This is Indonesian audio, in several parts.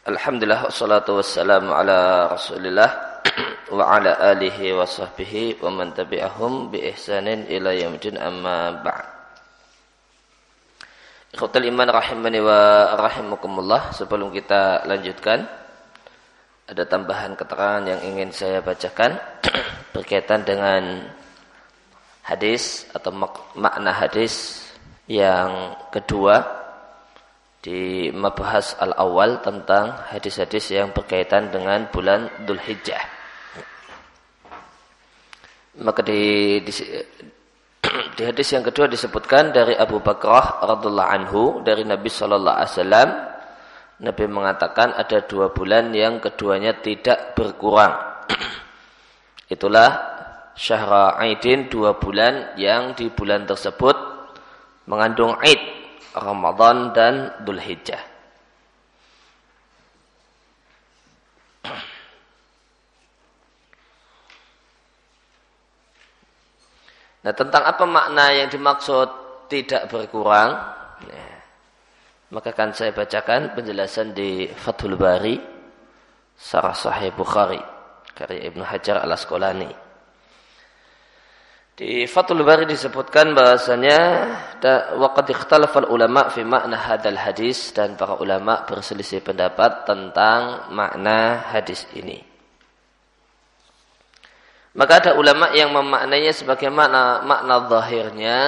Alhamdulillah wassalatu wassalamu ala Rasulillah wa ala alihi wa sahbihi wa man tabi'ahum bi ihsanin ila yaumil amma ba'd. Ikhwatul iman rahimani wa rahimakumullah, sebelum kita lanjutkan ada tambahan keterangan yang ingin saya bacakan berkaitan dengan hadis atau makna hadis yang kedua di mabahas al-awwal tentang hadis-hadis yang berkaitan dengan bulan Dzulhijjah. Maka di hadis yang kedua disebutkan dari Abu Bakrah radhiyallahu anhu dari Nabi sallallahu alaihi wasallam, Nabi mengatakan ada 2 bulan yang keduanya tidak berkurang. Itulah syahra aidin, 2 bulan yang di bulan tersebut mengandung aid, Ramadan dan Dzulhijjah. Nah, tentang apa makna yang dimaksud tidak berkurang, maka akan saya bacakan penjelasan di Fathul Bari Syarah Sahih Bukhari karya Ibnu Hajar Al-Asqalani. Di Fathul Bari disebutkan bahasanya waqad ikhtalafa ulama fi makna hadzal hadis, dan para ulama berselisih pendapat tentang makna hadis ini. Maka ada ulama yang memaknainya sebagaimana makna zahirnya.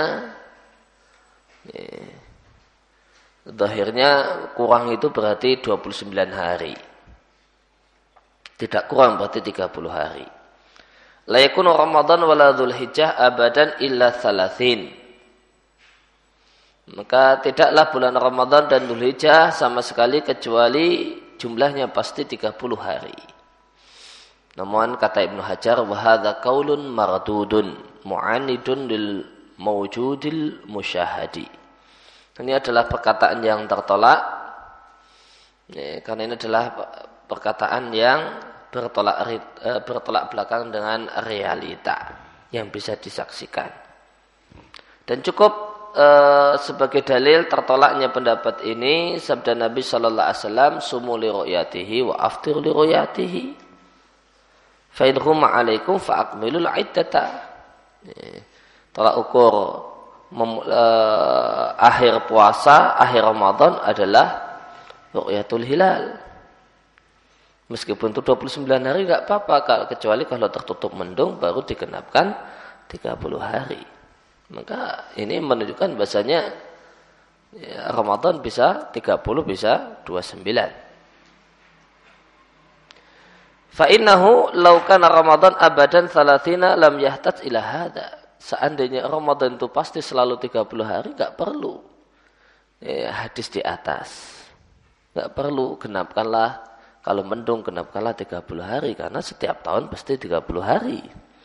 Zahirnya kurang itu berarti 29 hari. Tidak kurang berarti 30 hari. La yakunu Ramadan wala Dzulhijjah abadan illa 30. Maka tidaklah bulan Ramadan dan Dzulhijjah sama sekali kecuali jumlahnya pasti 30 hari. Namun kata Ibnu Hajar, wa hadza qaulun mardudun mu'anidun lil mawjudil musyahadi. Ini adalah perkataan yang tertolak. Karena ini adalah perkataan yang bertolak belakang dengan realita yang bisa disaksikan. Dan cukup sebagai dalil tertolaknya pendapat ini sabda Nabi sallallahu alaihi wasallam, sumu li ru'yatihi wa aftir li ru'yatihi fa in huma 'alaikum fa akmilul 'iddata. Tolak ukur akhir puasa, akhir Ramadan adalah ru'yatul hilal. Meskipun itu 29 hari enggak apa-apa, kecuali kalau tertutup mendung baru digenapkan 30 hari. Maka ini menunjukkan bahasanya Ramadan bisa 30, bisa 29. Fa innahu law kana Ramadan abadan 30 lam yahtaj ila hadza. Seandainya Ramadan itu pasti selalu 30 hari, enggak perlu hadis di atas. Enggak perlu genapkanlah, kalau mendung genapkanlah 30 hari, karena setiap tahun pasti 30 hari.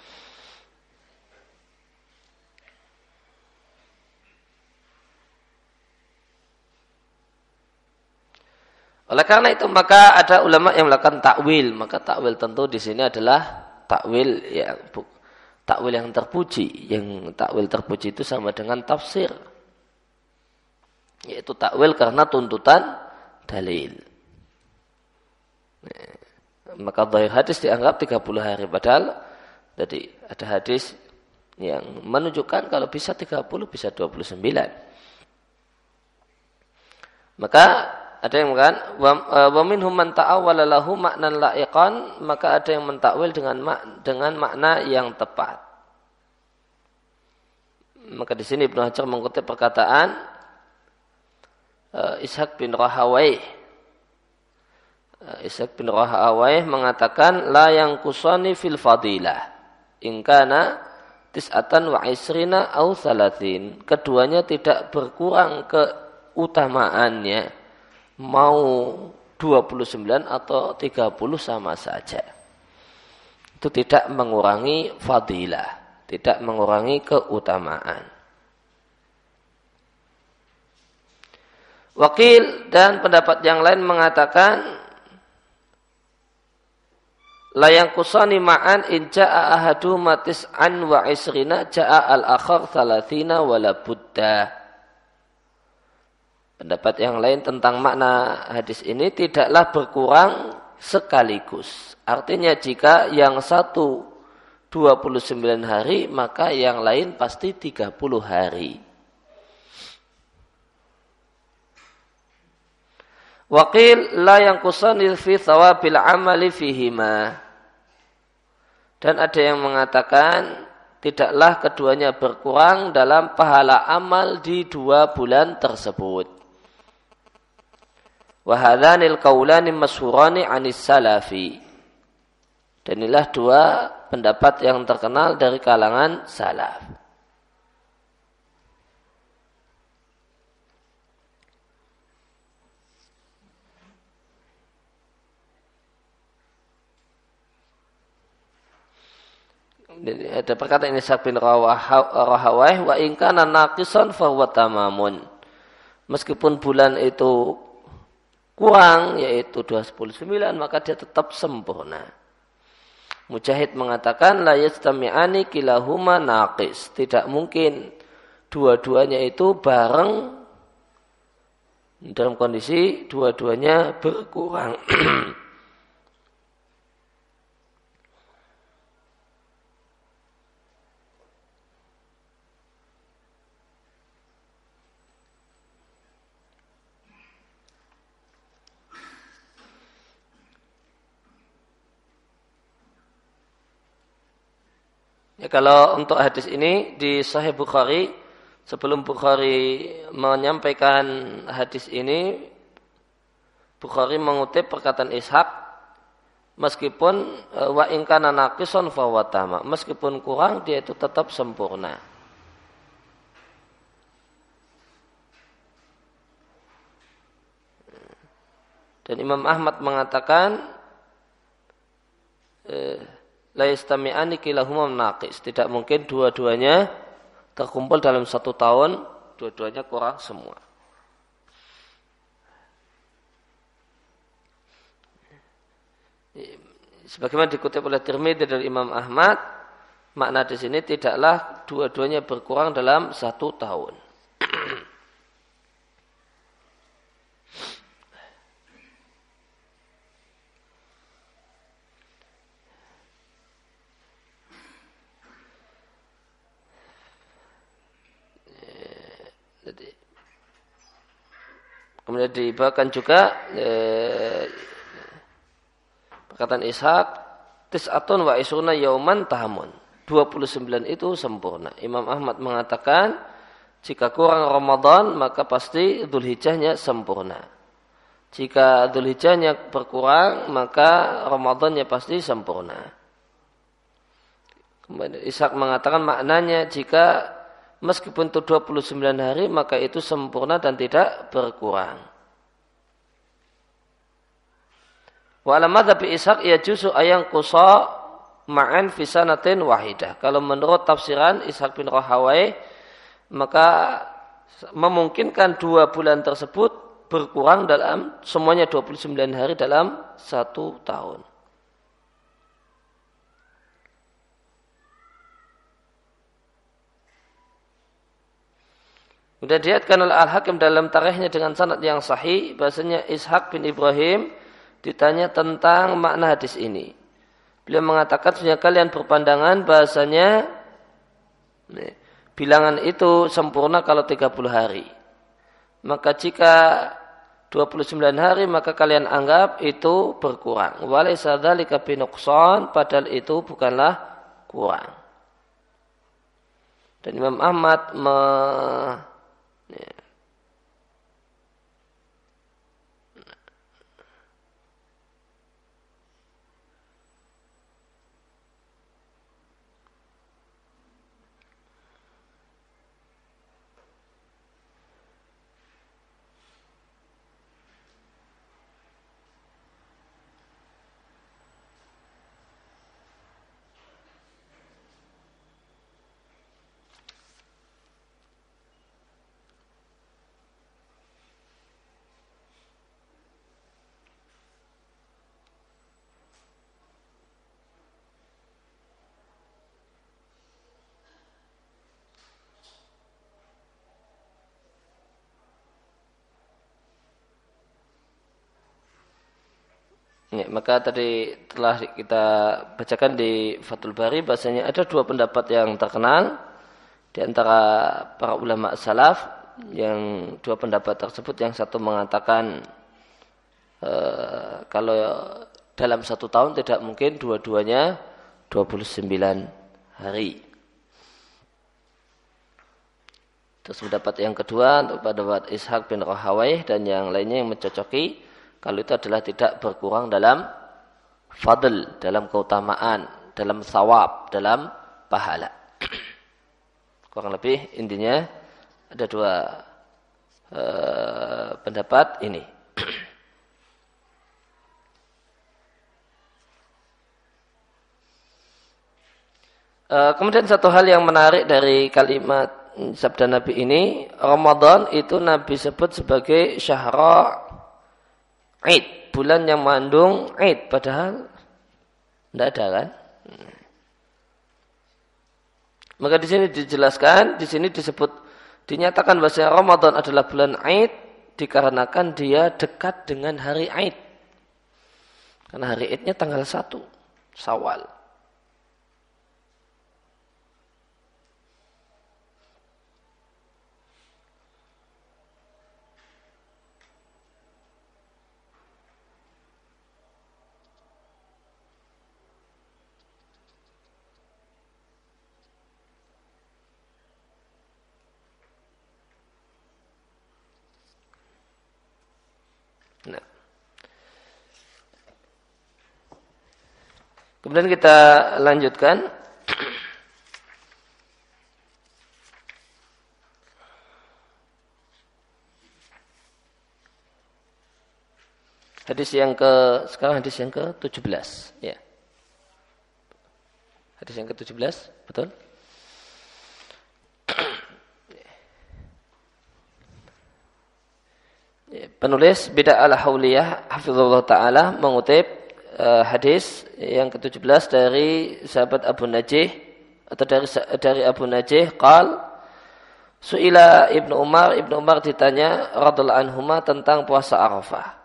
Oleh karena itu maka ada ulama yang melakukan takwil. Maka takwil tentu di sini adalah takwil yang terpuji. Yang takwil terpuji itu sama dengan tafsir, yaitu takwil karena tuntutan dalil. Maka zahir hadis dianggap 30 hari, padahal jadi ada hadis yang menunjukkan kalau bisa 30, bisa 29. Maka ada yang mengatakan wa minhum man ta'awwala lahu ma'nan la'iqan, maka ada yang mentakwil dengan makna yang tepat. Maka di sini Ibnu Hajar mengutip perkataan Ishaq bin Rahawayh. Ishaq bin Rahawayh mengatakan la yang kusani fil fadilah in kana tis'atan wa isrina au salatin. Keduanya tidak berkurang keutamaannya, mau 29 atau 30 sama saja. Itu tidak mengurangi fadilah, tidak mengurangi keutamaan. Wakil dan pendapat yang lain mengatakan la yang kusani ma'an in ja'a ahaduhuma tis'an wa isrina ja'a al-akhar 30 wala budda. Pendapat yang lain tentang makna hadis ini tidaklah berkurang sekaligus. Artinya jika yang satu 29 hari, maka yang lain pasti 30 hari. Waqil la yanqusanil fi thawabil amali fihima. Dan ada yang mengatakan tidaklah keduanya berkurang dalam pahala amal di 2 bulan tersebut. Wa hadhanil qaulani masyhurani 'anis salafi. Dan inilah 2 pendapat yang terkenal dari kalangan salaf. Ada perkataan ini Ishaq bin Rahawayh, wa in kana naqisan fa huwa tamamun. Meskipun bulan itu kurang, yaitu 29, maka dia tetap sempurna. Mujahid mengatakan la yastami'ani kilahuma naqis. Tidak mungkin dua-duanya itu bareng dalam kondisi dua-duanya berkurang. Ya, kalau untuk hadis ini di Sahih Bukhari, sebelum Bukhari menyampaikan hadis ini, Bukhari mengutip perkataan Ishaq, meskipun wa in kana naqisan fa huwa tama, meskipun kurang dia itu tetap sempurna. Dan Imam Ahmad mengatakan la yastami'ani kilahuma naqis. Tidak mungkin dua-duanya terkumpul dalam 1 tahun, dua-duanya kurang semua. Sebagaimana dikutip oleh Tirmidzi dari Imam Ahmad, makna di sini tidaklah dua-duanya berkurang dalam 1 tahun. Kemudian dibawakan juga perkataan Ishaq, tis'atun wa isuna yauman tahamun. 29 itu sempurna. Imam Ahmad mengatakan jika kurang Ramadan maka pasti Dzulhijjahnya sempurna. Jika Dzulhijjahnya berkurang maka Ramadannya pasti sempurna. Kemudian Ishaq mengatakan maknanya jika meskipun itu 29 hari, maka itu sempurna dan tidak berkurang. Wa ala madzhabi Ishaq yajuzu ayang qusa ma'an fi sanatin wahidah. Kalau menurut tafsiran Ishaq bin Rahawayh, maka memungkinkan 2 bulan tersebut berkurang dalam semuanya 29 hari dalam 1 tahun. Sudah diriwayatkan oleh Al-Hakim dalam tarikhnya dengan sanad yang sahih, bahasanya Ishaq bin Ibrahim ditanya tentang makna hadis ini. Beliau mengatakan, sebenarnya kalian berpandangan bahasanya bilangan itu sempurna kalau 30 hari. Maka jika 29 hari maka kalian anggap itu berkurang. Walaysa dzalika binuqsan, padahal itu bukanlah kurang. Dan Imam Ahmad Ya, maka tadi telah kita bacakan di Fathul Bari bahasanya ada dua pendapat yang terkenal di antara para ulama salaf, yang dua pendapat tersebut yang satu mengatakan kalau dalam satu tahun tidak mungkin dua-duanya 29 hari. Terus pendapat yang kedua untuk pendapat Ishaq bin Rahawayh dan yang lainnya yang mencocoki kalau itu adalah tidak berkurang dalam fadl, dalam keutamaan, dalam thawab, dalam pahala. Kurang lebih intinya ada dua pendapat ini. Kemudian satu hal yang menarik dari kalimat sabda Nabi ini, Ramadan itu Nabi sebut sebagai syahra Id, bulan yang mengandung Id, padahal tidak ada kan? Maka di sini dijelaskan, di sini disebut, dinyatakan bahwa Ramadan adalah bulan Id dikarenakan dia dekat dengan hari Id. Karena hari Idnya tanggal 1 Syawal. Nah. Kemudian kita lanjutkan. Sekarang hadis yang ke-17, ya. Hadis yang ke-17, betul? Penulis Bida' al-Hauliyah hafizahullah ta'ala mengutip hadis yang ke-17 dari sahabat Abu Najih atau dari Abu Najih qal su'ila Ibnu Umar ditanya radhiyallahu anhuma tentang puasa Arafah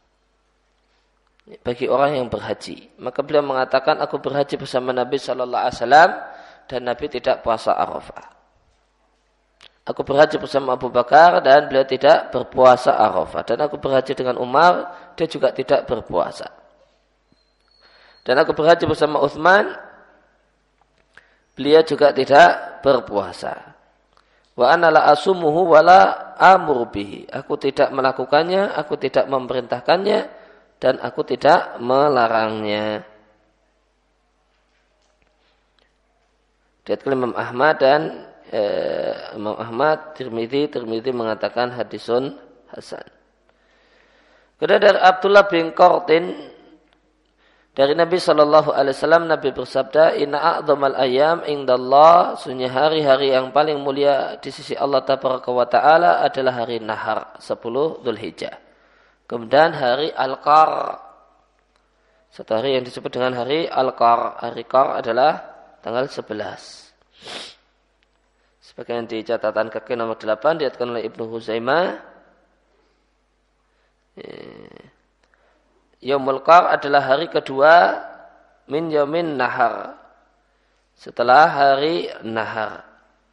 bagi orang yang berhaji. Maka beliau mengatakan aku berhaji bersama Nabi sallallahu alaihi wasallam dan Nabi tidak puasa Arafah. Aku berhaji bersama Abu Bakar dan beliau tidak berpuasa Arafah. Dan aku berhaji dengan Umar, dia juga tidak berpuasa. Dan aku berhaji bersama Utsman, beliau juga tidak berpuasa. Wa ana la asumuhu wa la amuru bihi. Aku tidak melakukannya, aku tidak memerintahkannya, dan aku tidak melarangnya. Diriwayatkan Imam Ahmad dan Imam Ahmad, Tirmidzi mengatakan hadisun hasan. Kemudian dari Abdullah bin Qartin dari Nabi sallallahu alaihi wasallam, Nabi bersabda, "Inna a'dhamal ayyam indallah", sesungguhnya hari-hari yang paling mulia di sisi Allah tabaraka wa taala adalah hari Nahar, 10 Dzulhijjah. Kemudian hari Al-Qar. Satu hari yang disebut dengan hari Al-Qar. Hari Qar adalah tanggal 11. Sebagian di catatan kaki nomor 8 diriwayatkan oleh Ibnu Huzaimah. Yaumul Qar adalah hari kedua min yaumin nahar. Setelah hari nahar.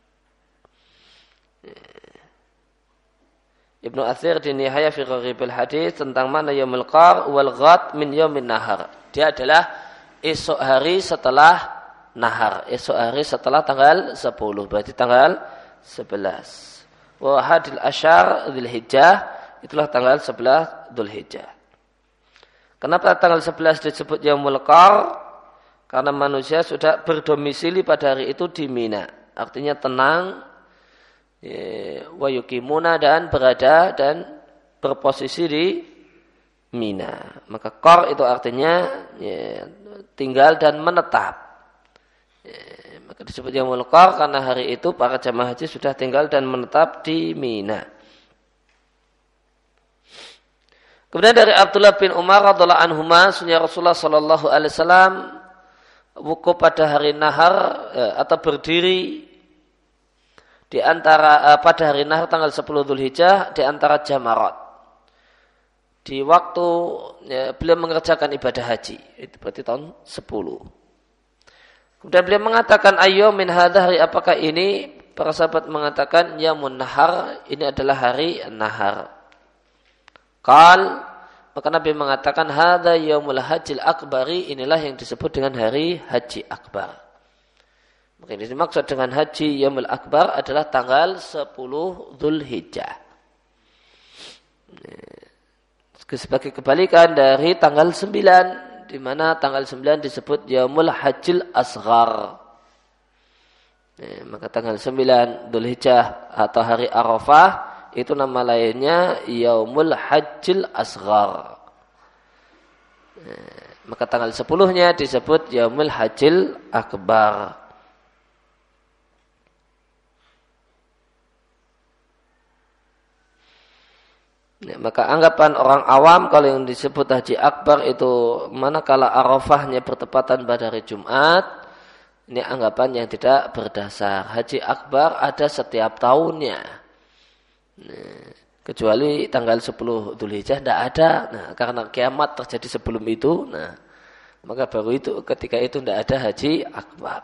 Ibnu Atsir di Nihayah fi Gharibil Hadis tentang mana Yaumul Qar wal ghad min yaumin nahar. Dia adalah esok hari setelah nahar, esok hari setelah tanggal 10, berarti tanggal 11. Wa hadil asyar Dzulhijjah, itulah tanggal 11 Dzulhijjah. Kenapa tanggal 11 disebut Yaumul Qar? Karena manusia sudah berdomisili pada hari itu di Mina. Artinya tenang, wa yuqimuna, dan berada dan berposisi di Mina. Maka Qar itu artinya tinggal dan menetap. Maka disebut Yaumul Qar karena hari itu para jamaah haji sudah tinggal dan menetap di Mina. Kemudian dari Abdullah bin Umar radhiyallahu anhuma, sunnah Rasulullah sallallahu alaihi wasallam wukuf pada hari nahar atau berdiri di antara pada hari nahar tanggal 10 Dzulhijjah di antara jamarat. di waktu beliau mengerjakan ibadah haji. Itu berarti tahun 10. Kemudian beliau mengatakan, ayo min hadha, hari apakah ini? Para sahabat mengatakan, yamun nahar, ini adalah hari nahar. Maka Nabi mengatakan, hadha yaumul hajjil akbari, inilah yang disebut dengan hari haji akbar. Maka ini dimaksud dengan haji yaumul akbar adalah tanggal 10 Dzulhijjah. Sebagai kebalikan dari tanggal 9, di mana tanggal 9 disebut yaumul hajjil asghar. Maka tanggal 9 Dzulhijjah atau hari Arafah itu nama lainnya yaumul hajjil asghar. Maka tanggal 10-nya disebut yaumul hajjil akbar. Maka anggapan orang awam kalau yang disebut haji akbar itu manakala Arafahnya bertepatan pada hari Jumat, ini anggapan yang tidak berdasar. Haji akbar ada setiap tahunnya. Kecuali tanggal 10 Dzulhijjah tidak ada. Karena kiamat terjadi sebelum itu. Maka baru itu ketika itu tidak ada haji akbar.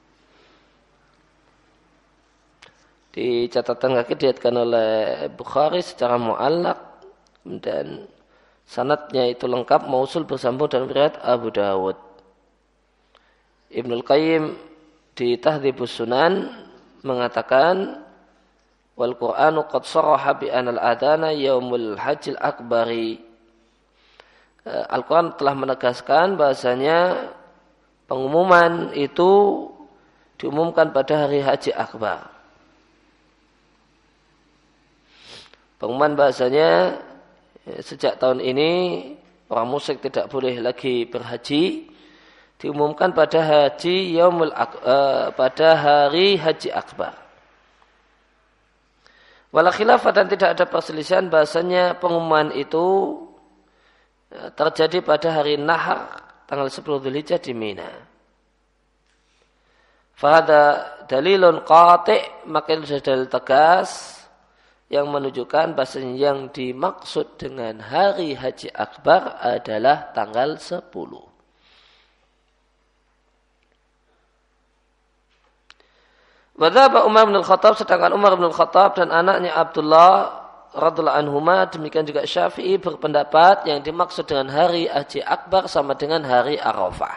Di catatan kaki diriwayatkan oleh Bukhari secara mu'allaq dan sanadnya itu lengkap, mausul bersambung dalam riwayat Abu Dawud. Ibnul Qayyim di Tahdhibus Sunan mengatakan, wal Qur'anu qad sharaha bi anal adana yaumul hajjil akbari. Al-Quran telah menegaskan bahasanya pengumuman itu diumumkan pada hari haji akbar. Pengumuman bahasanya sejak tahun ini orang musyrik tidak boleh lagi berhaji, diumumkan pada pada hari haji akbar. Wala khilafah, dan tidak ada perselisihan bahasanya pengumuman itu terjadi pada hari Nahar tanggal 10 Dzulhijjah di Mina. Fahada dalilun qati', maka itu sudah dalil tegas yang menunjukkan bahasanya yang dimaksud dengan hari haji akbar adalah tanggal 10. Wadhaba Umar bin Khattab, sedangkan Umar bin Khattab dan anaknya Abdullah radhiyallahu anhuma, demikian juga Syafi'i berpendapat yang dimaksud dengan hari haji akbar sama dengan hari Arafah.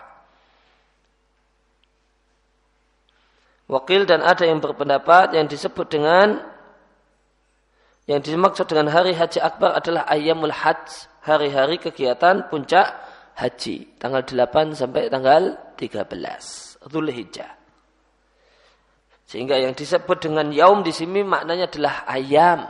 Wakil dan ada yang berpendapat yang disebut dengan yang dimaksud dengan hari haji akbar adalah ayyamul hajj, hari-hari kegiatan puncak haji, tanggal 8 sampai tanggal 13 Dzulhijjah. Sehingga yang disebut dengan yaum di sini maknanya adalah ayam.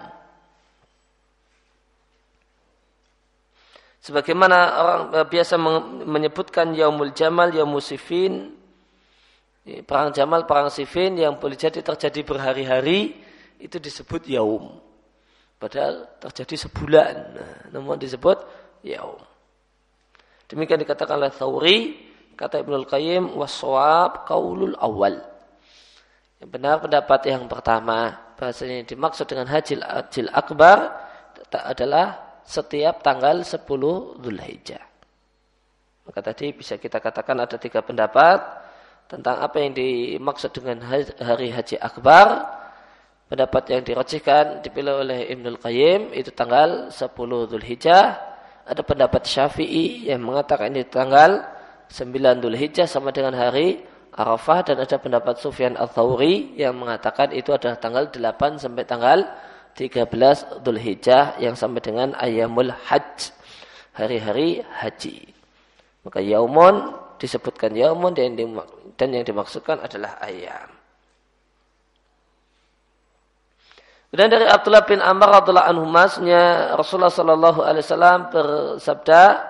Sebagaimana orang biasa menyebutkan yaumul jamal, yaumul sifin, perang jamal, perang sifin yang boleh jadi terjadi berhari-hari, itu disebut yaum. Padahal terjadi sebulan, namun disebut yaum. Demikian dikatakan oleh Thawri, kata Ibnul Qayyim, was-shawab qaulul awal. Yang benar pendapat yang pertama, bahasanya yang dimaksud dengan haji akbar adalah setiap tanggal 10 Dzulhijjah. Maka tadi bisa kita katakan ada 3 pendapat tentang apa yang dimaksud dengan hari haji akbar. Pendapat yang dirajihkan dipilih oleh Ibnul Qayyim itu tanggal 10 Dzulhijjah. Ada pendapat Syafi'i yang mengatakan ini tanggal 9 Dzulhijjah sama dengan hari Arafah, dan ada pendapat Sufyan Ats-Tsauri yang mengatakan itu adalah tanggal 8 sampai tanggal 13 Dzulhijjah yang sampai dengan ayyamul hajj, hari-hari haji. Maka yaumun disebutkan yaumun dan yang dimaksudkan adalah ayam. Dan dari Abdullah bin Amr radhiyallahu anhuma, Rasulullah sallallahu alaihi wasallam bersabda,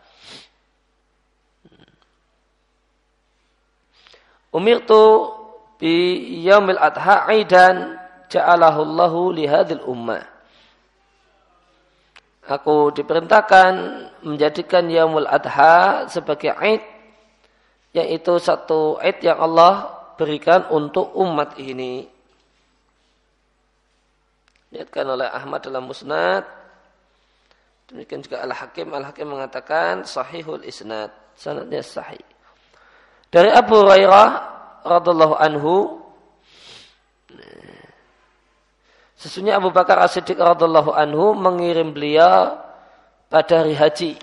umirtu bi yaumil adha aidan ja'alahu Allahu li hadhil ummah. Aku diperintahkan menjadikan yaumul adha sebagai aid, yaitu satu aid yang Allah berikan untuk umat ini. Diriwayatkan oleh Ahmad dalam Musnad Demikian juga Al-Hakim mengatakan sahihul isnad, sanadnya sahih. Dari Abu Hurairah radhiyallahu anhu, sesungguhnya Abu Bakar As-Siddiq radhiyallahu anhu mengirim beliau pada hari haji.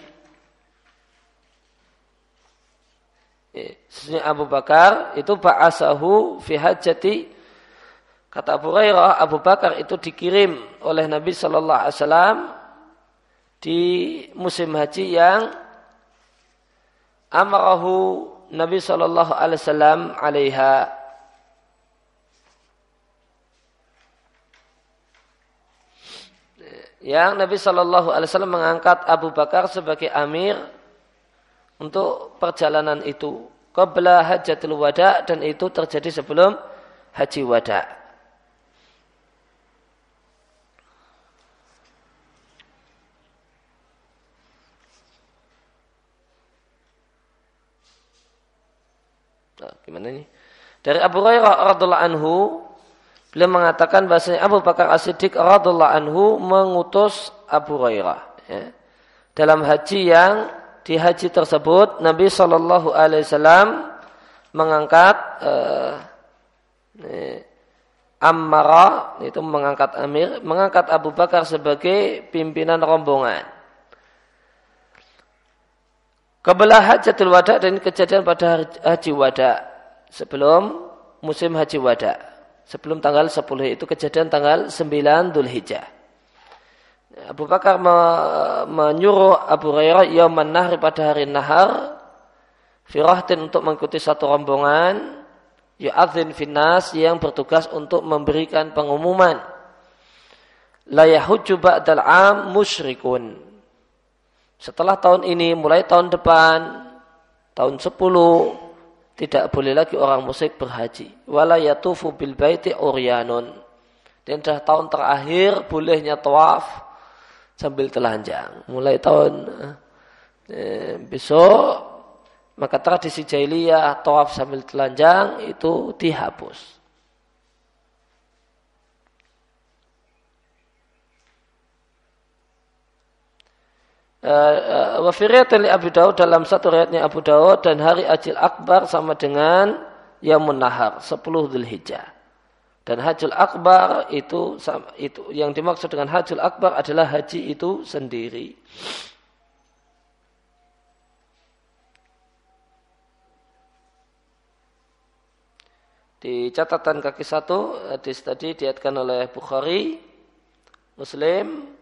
Sesungguhnya Abu Bakar itu ba'asahu fi hajjati. Kata Abu Hurairah, Abu Bakar itu dikirim oleh Nabi sallallahu alaihi wasallam di musim haji yang amarahu Nabi sallallahu alaihi wasallam 'alaiha. Yang Nabi sallallahu alaihi wasallam mengangkat Abu Bakar sebagai amir untuk perjalanan itu qabla hajjatul wada, dan itu terjadi sebelum haji wada. Nah, gimana ini? Dari Abu Hurairah radhiyallahu anhu, beliau mengatakan bahasanya Abu Bakar As-Siddiq radhiyallahu anhu mengutus Abu Hurairah, ya. Dalam haji yang di haji tersebut Nabi sallallahu alaihi wasallam mengangkat Ammara, itu mengangkat amir, mengangkat Abu Bakar sebagai pimpinan rombongan. Qabla hajjatul wada, dan kejadian pada haji wada, sebelum musim haji wada, sebelum tanggal 10, itu kejadian tanggal 9 Dzulhijjah. Abu Bakar menyuruh Abu Hurairah yauman nahri, pada hari nahar, firahtin, untuk mengikuti satu rombongan, yu'adzin finnas, yang bertugas untuk memberikan pengumuman, la yahujju ba'dal 'am musyrikun. Setelah tahun ini, mulai tahun depan, tahun 10, tidak boleh lagi orang musyrik berhaji. Wala yatufu bil baiti uryanun. Dan dah tahun terakhir bolehnya tawaf sambil telanjang. Mulai tahun besok, maka tradisi jahiliyah tawaf sambil telanjang itu dihapus. Wa fi riwayatin li Abi Daud, dalam satu riwayatnya Abu Daud, dan hari Hajjil Akbar sama dengan Yaumun Nahar 10 Dzulhijjah. Dan Hajjul Akbar itu yang dimaksud dengan Hajjul Akbar adalah haji itu sendiri. Di catatan kaki 1, hadis tadi diatkan oleh Bukhari, Muslim.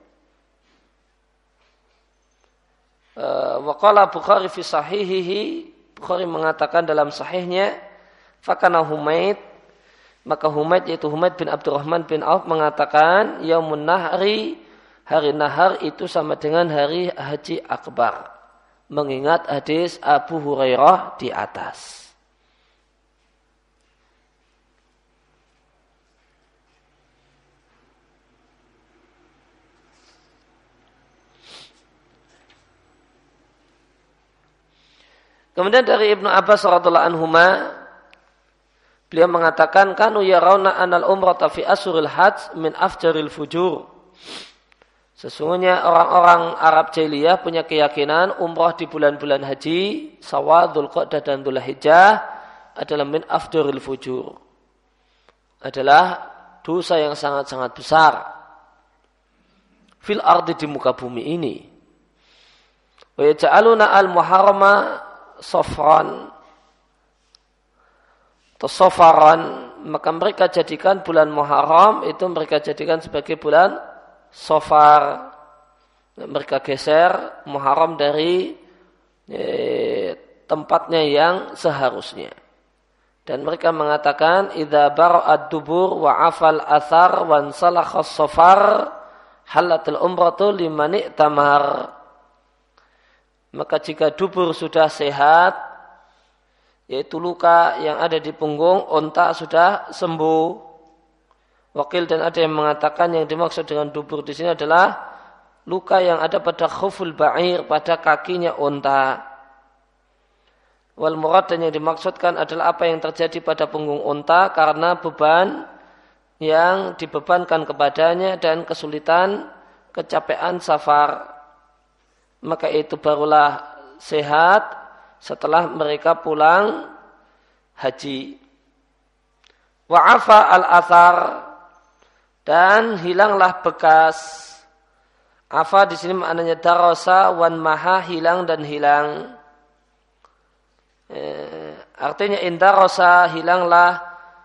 Waqala Bukhari fi sahihihi, Bukhari mengatakan dalam sahihnya, fakana Humaid, maka Humaid, yaitu Humaid bin Abdurrahman bin Auf, mengatakan yaumun nahri, hari nahar itu sama dengan hari haji akbar, mengingat hadis Abu Hurairah di atas. Kemudian dari Ibnu Abbas radhiyallahu anhuma, beliau mengatakan kanu yarawna anal umrata fi asyuril hajj min afjaril fujur. Sesungguhnya orang-orang Arab jahiliyah punya keyakinan umrah di bulan-bulan haji Syawal, Dzulqa'dah dan Dzulhijjah adalah min afjaril fujur. Adalah dosa yang sangat-sangat besar fil ardi, di muka bumi ini. Wa yaj'aluna al-muharrama sofran atau sofaran, maka mereka jadikan bulan Muharram itu mereka jadikan sebagai bulan sofar. Mereka geser Muharram dari tempatnya yang seharusnya. Dan mereka mengatakan idza bara'ad dubur wa afal athar wa salakha sofar halatul umratu liman i'tamar. Maka jika dubur sudah sehat, yaitu luka yang ada di punggung unta sudah sembuh. Wakil dan ada yang mengatakan yang dimaksud dengan dubur di sini adalah luka yang ada pada khuful ba'ir, pada kakinya unta. Wal murad, dan yang dimaksudkan adalah apa yang terjadi pada punggung unta karena beban yang dibebankan kepadanya dan kesulitan kecapean safar. maka itu barulah sehat setelah mereka pulang haji. Wa'afa al-athar, dan hilanglah bekas. Afa di sini maknanya darasa, wan maha, hilang dan hilang. Artinya indarasa, hilanglah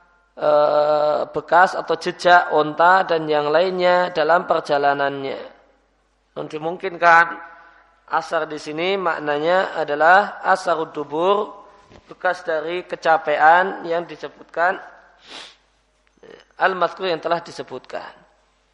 bekas atau jejak unta dan yang lainnya dalam perjalanannya. Dan dimungkinkan asar di sini maknanya adalah asarud dubur, bekas dari kecapean yang disebutkan al-mazkur yang telah disebutkan.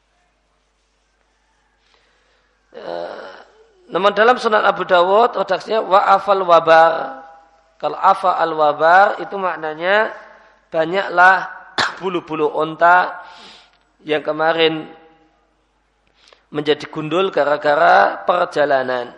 Namun dalam Sunan Abu Dawud redaksinya wa'afal wabar. Kalau afa al-wabar itu maknanya banyaklah bulu-bulu unta yang kemarin menjadi gundul gara-gara perjalanan.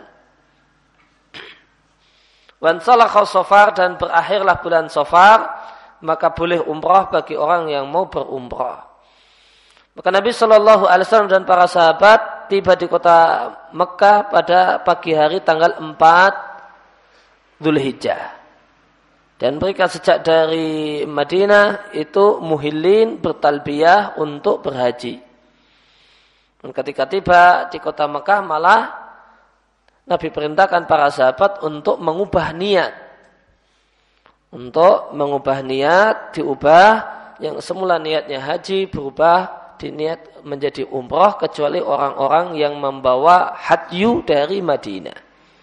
Wan salakha safar, dan berakhirlah bulan Safar, maka boleh umrah bagi orang yang mau berumrah. Maka Nabi Shallallahu Alaihi Wasallam dan para sahabat tiba di kota Mekah pada pagi hari tanggal 4 Dzulhijjah. Dan mereka sejak dari Madinah itu muhillin, bertalbiyah untuk berhaji. Dan ketika tiba di kota Mekah malah Nabi perintahkan para sahabat untuk mengubah niat. Untuk mengubah niat, diubah yang semula niatnya haji berubah diniat menjadi umrah kecuali orang-orang yang membawa hadyu dari Madinah.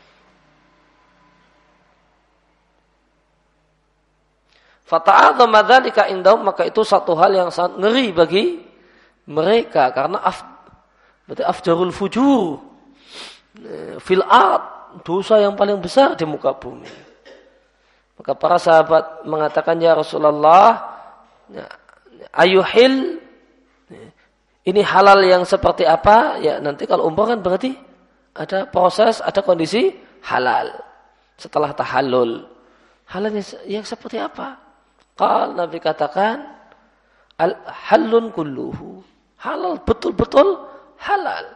Fata'adzama dzalika indahum, maka itu satu hal yang sangat ngeri bagi mereka karena berarti afjarul fujur fil ard, dosa yang paling besar di muka bumi. Maka para sahabat mengatakan, ya Rasulullah, ayuhil, ini halal yang seperti apa? Ya nanti kalau umrah kan berarti ada proses, ada kondisi halal setelah tahallul. Halal yang seperti apa? Qal, Nabi katakan, al-halun kulluhu, halal, betul-betul halal.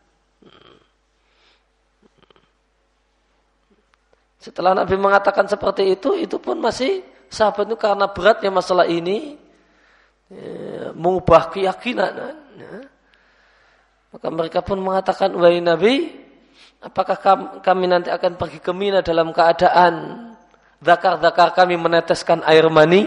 Setelah Nabi mengatakan seperti itu pun masih sahabat itu karena beratnya masalah ini mengubah keyakinan. Maka mereka pun mengatakan, wahai Nabi, apakah kami nanti akan pergi ke Mina dalam keadaan zakar-zakar kami meneteskan air mani?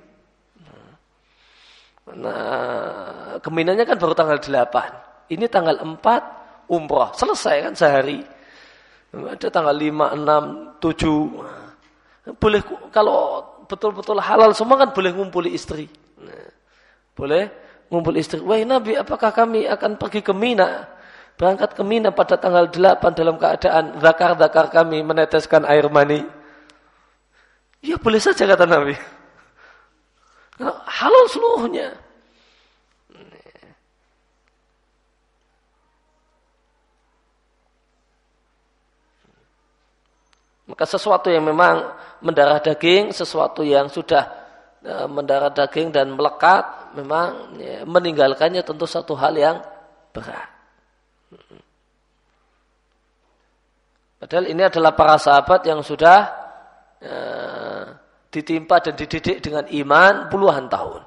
Nah, ke Minanya kan baru tanggal 8. Ini tanggal 4 umrah, selesai kan sehari. Ada tanggal 5, 6, 7. Boleh, kalau betul-betul halal semua kan boleh ngumpuli istri. Boleh ngumpul istri. Wahai Nabi, apakah kami akan pergi ke Mina? Berangkat ke Mina pada tanggal 8 dalam keadaan zakar-zakar kami meneteskan air mani. Ya boleh saja kata Nabi. Halal seluruhnya. Maka sesuatu yang memang mendarah daging, sesuatu yang sudah mendarah daging dan melekat, memang meninggalkannya tentu satu hal yang berat. Padahal ini adalah para sahabat yang sudah ditimpa dan dididik dengan iman puluhan tahun.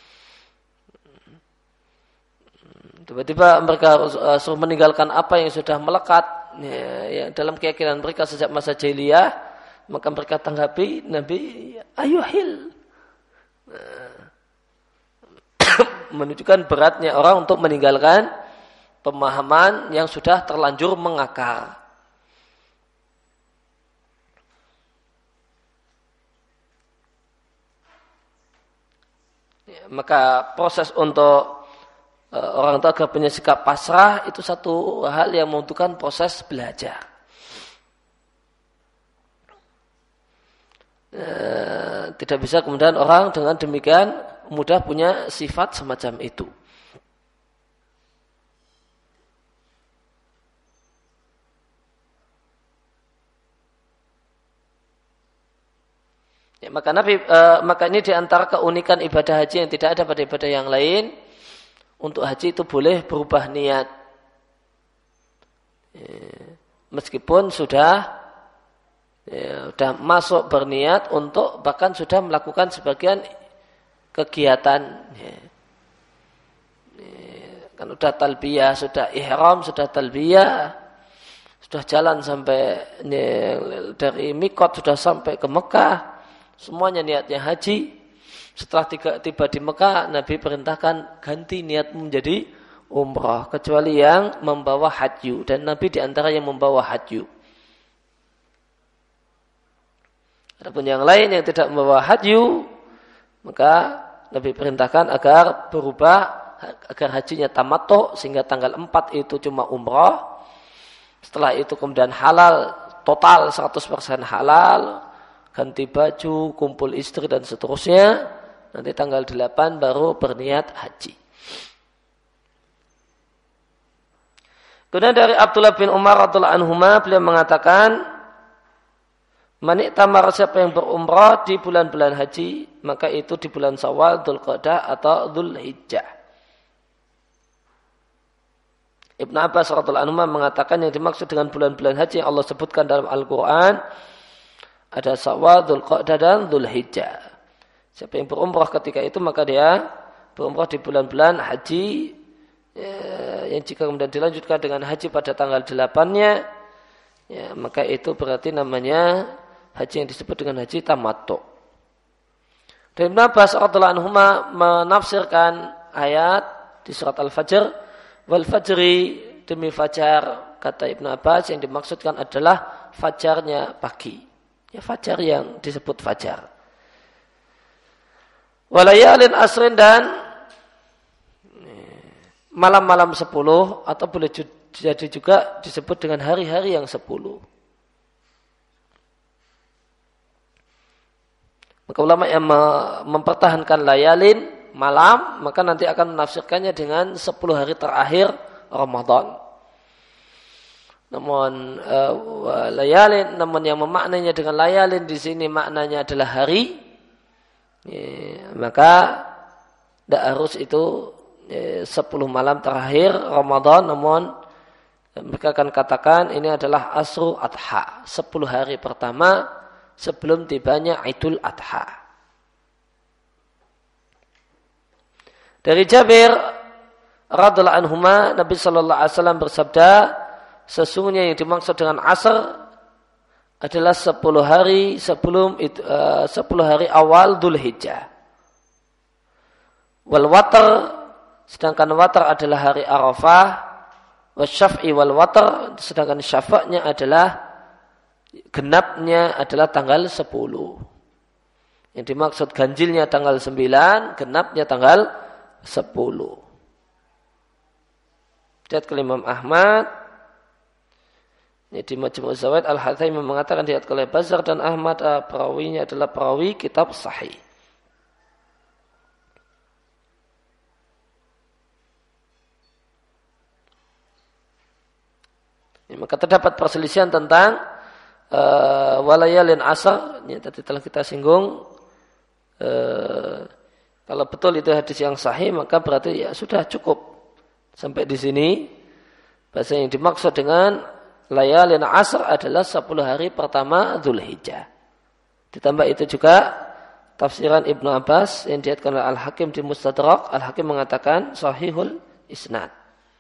Tiba-tiba mereka harus meninggalkan apa yang sudah melekat ya, dalam keyakinan mereka sejak masa jahiliyah, maka mereka tanggapi Nabi, ayuhil. Menunjukkan beratnya orang untuk meninggalkan pemahaman yang sudah terlanjur mengakar. Ya, maka proses untuk orang itu agar punya sikap pasrah itu satu hal yang membutuhkan proses belajar. Tidak bisa kemudian orang dengan demikian mudah punya sifat semacam itu. Ya, maka ini diantara keunikan ibadah haji yang tidak ada pada ibadah yang lain. Untuk haji itu boleh berubah niat. meskipun sudah masuk berniat untuk bahkan sudah melakukan sebagian kegiatan. Kan sudah talbiyah, sudah ihram, sudah talbiyah, sudah jalan sampai dari Mikot sudah sampai ke Mekah, semuanya niatnya haji. Setelah tiba di Mekah, Nabi perintahkan ganti niatmu menjadi umrah, kecuali yang membawa hadyu, dan Nabi diantara yang membawa hadyu. Adapun yang lain yang tidak membawa hadyu, maka Nabi perintahkan agar berubah, agar hajinya tamattu, sehingga tanggal 4 itu cuma umrah. Setelah itu kemudian halal, total 100% halal, ganti baju, kumpul istri dan seterusnya. Nanti tanggal 8 baru berniat haji. Kemudian dari Abdullah bin Umar radhiyallahu anhuma, beliau mengatakan, man i'tamara, siapa yang berumrah di bulan-bulan haji, maka itu di bulan Syawal, Dzulqa'dah atau Dzulhijjah. Ibnu Abbas radhiyallahu anhu mengatakan yang dimaksud dengan bulan-bulan haji yang Allah sebutkan dalam Al-Quran ada Syawal, Dzulqa'dah dan Dzulhijjah. Siapa yang berumrah ketika itu maka dia berumrah di bulan-bulan haji, yang jika kemudian dilanjutkan dengan haji pada tanggal 8-nya, maka itu berarti namanya haji yang disebut dengan haji tamattu. Dan Ibnu Abbas radhiyallahu anhu menafsirkan ayat di surat Al-Fajr, wal fajri, demi fajar, kata Ibnu Abbas yang dimaksudkan adalah fajarnya pagi, fajar yang disebut fajar. Walayalin asrin, dan malam-malam 10, atau boleh jadi juga disebut dengan hari-hari yang 10. Maka ulama yang mempertahankan layalin malam, maka nanti akan menafsirkannya dengan 10 hari terakhir Ramadan. Namun layalin, namun yang memaknainya dengan layalin di sini maknanya adalah hari, maka tidak harus itu 10 malam terakhir Ramadan, namun mereka akan katakan ini adalah Asru Adha, 10 hari pertama sebelum tibanya Idul Adha. Dari Jabir radhiyallahu anhuma, Nabi sallallahu alaihi wasallam bersabda, sesungguhnya yang dimaksud dengan asr adalah 10 hari sebelum 10 hari awal Dzulhijjah. Wal watr, sedangkan watar adalah hari Arafah. Wasyaf'i wal watr, sedangkan syafa'nya adalah genapnya adalah tanggal 10. Yang dimaksud ganjilnya tanggal 9, genapnya tanggal 10. Riwayat Imam Ahmad, di Majmu' Zawaid, Al-Haythami mengatakan riwayat oleh Bazzar dan Ahmad, perawinya adalah perawi kitab sahih. Maka terdapat perselisihan tentang walayalin asar, ini tadi telah kita singgung. Kalau betul itu hadis yang sahih, maka berarti ya sudah cukup sampai di sini. Bahasa yang dimaksud dengan layalin asr adalah 10 hari pertama Dzulhijjah. Ditambah itu juga tafsiran Ibnu Abbas yang diriwayatkan oleh Al-Hakim di Mustadrak. Al-Hakim mengatakan sahihul isnad.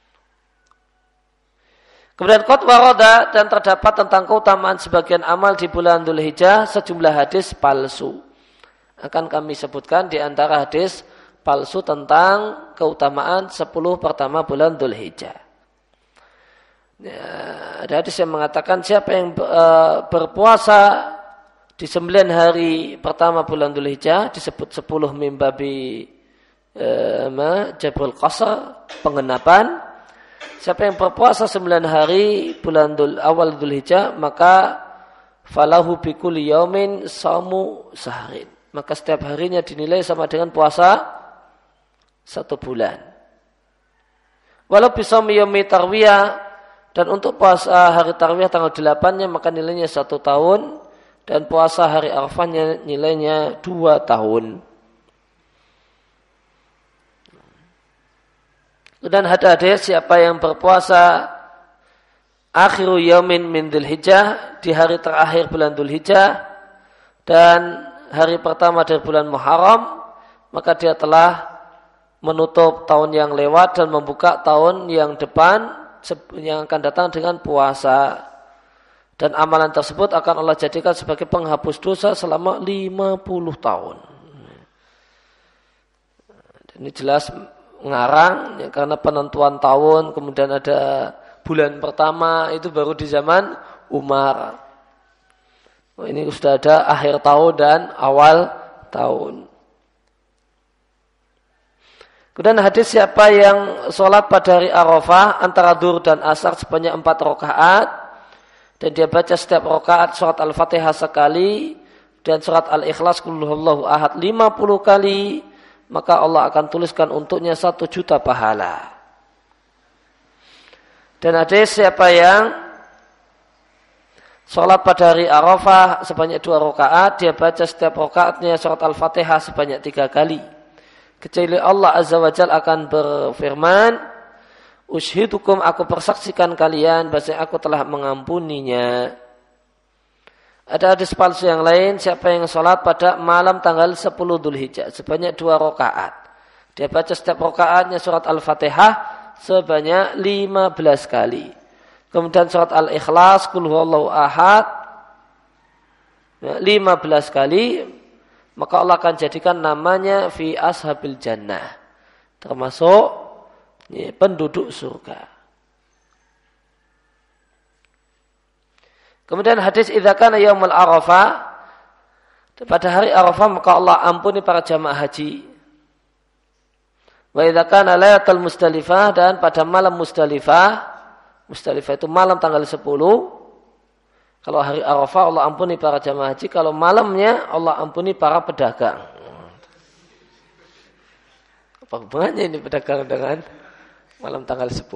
Kemudian qad warada, dan terdapat tentang keutamaan sebagian amal di bulan Dzulhijjah sejumlah hadis palsu. Akan kami sebutkan di antara hadis palsu tentang keutamaan 10 pertama bulan Dzulhijjah. Ada hadis yang mengatakan siapa yang berpuasa di 9 hari pertama bulan Dzulhijjah, disebut 10 mimbabi Jabrul Qasr, pengenapan. Siapa yang berpuasa 9 hari bulan awal Dzulhijjah, maka falahu bikulli yaumin saumu sahrin. Maka setiap harinya dinilai sama dengan puasa 1 bulan. Walau bisa yaumi tarwiyah, dan untuk puasa hari tarwiyah tanggal 8-nya maka nilainya 1 tahun, dan puasa hari Arafahnya nilainya 2 tahun. Dan hadis siapa yang berpuasa akhiru yaumin min Dzulhijjah, di hari terakhir bulan Dzulhijjah dan hari pertama dari bulan Muharram, maka dia telah menutup tahun yang lewat dan membuka tahun yang depan yang akan datang dengan puasa. Dan amalan tersebut akan Allah jadikan sebagai penghapus dosa selama 50 tahun. Dan ini jelas ngarang ya, karena penentuan tahun, kemudian ada bulan pertama itu baru di zaman Umar. Ini sudah ada akhir tahun dan awal tahun. Kemudian hadis siapa yang sholat pada hari Arafah antara Duhur dan Asar sebanyak 4 rakaat dan dia baca setiap rakaat surat Al-Fatihah sekali dan surat Al-Ikhlas Qul huwallahu ahad 50 kali, maka Allah akan tuliskan untuknya 1 juta pahala. Dan hadis siapa yang sholat pada hari Arafah sebanyak 2 rakaat, dia baca setiap rakaatnya surat Al-Fatihah sebanyak 3 kali. Kecuali Allah Azza wa Jalla akan berfirman, Ushidukum, aku persaksikan kalian bahwa aku telah mengampuninya. Ada hadis palsu yang lain, siapa yang sholat pada malam tanggal 10 Dzulhijjah sebanyak 2 rakaat, dia baca setiap rakaatnya surat Al-Fatihah sebanyak 15 kali. Kemudian surat Al-Ikhlas Qul huwallahu ahad 15 kali, maka Allah akan jadikan namanya fi ashabil jannah, termasuk penduduk surga. Kemudian hadis idza kana yaumul arafah, pada hari Arafah maka Allah ampuni para jamaah haji. Wa idza kana lailatul Musdalifah, dan pada malam Musdalifah itu malam tanggal 10. Kalau hari Arafah Allah ampuni para jamaah haji, kalau malamnya Allah ampuni para pedagang. Apa hubungannya ini pedagang dengan malam tanggal 10?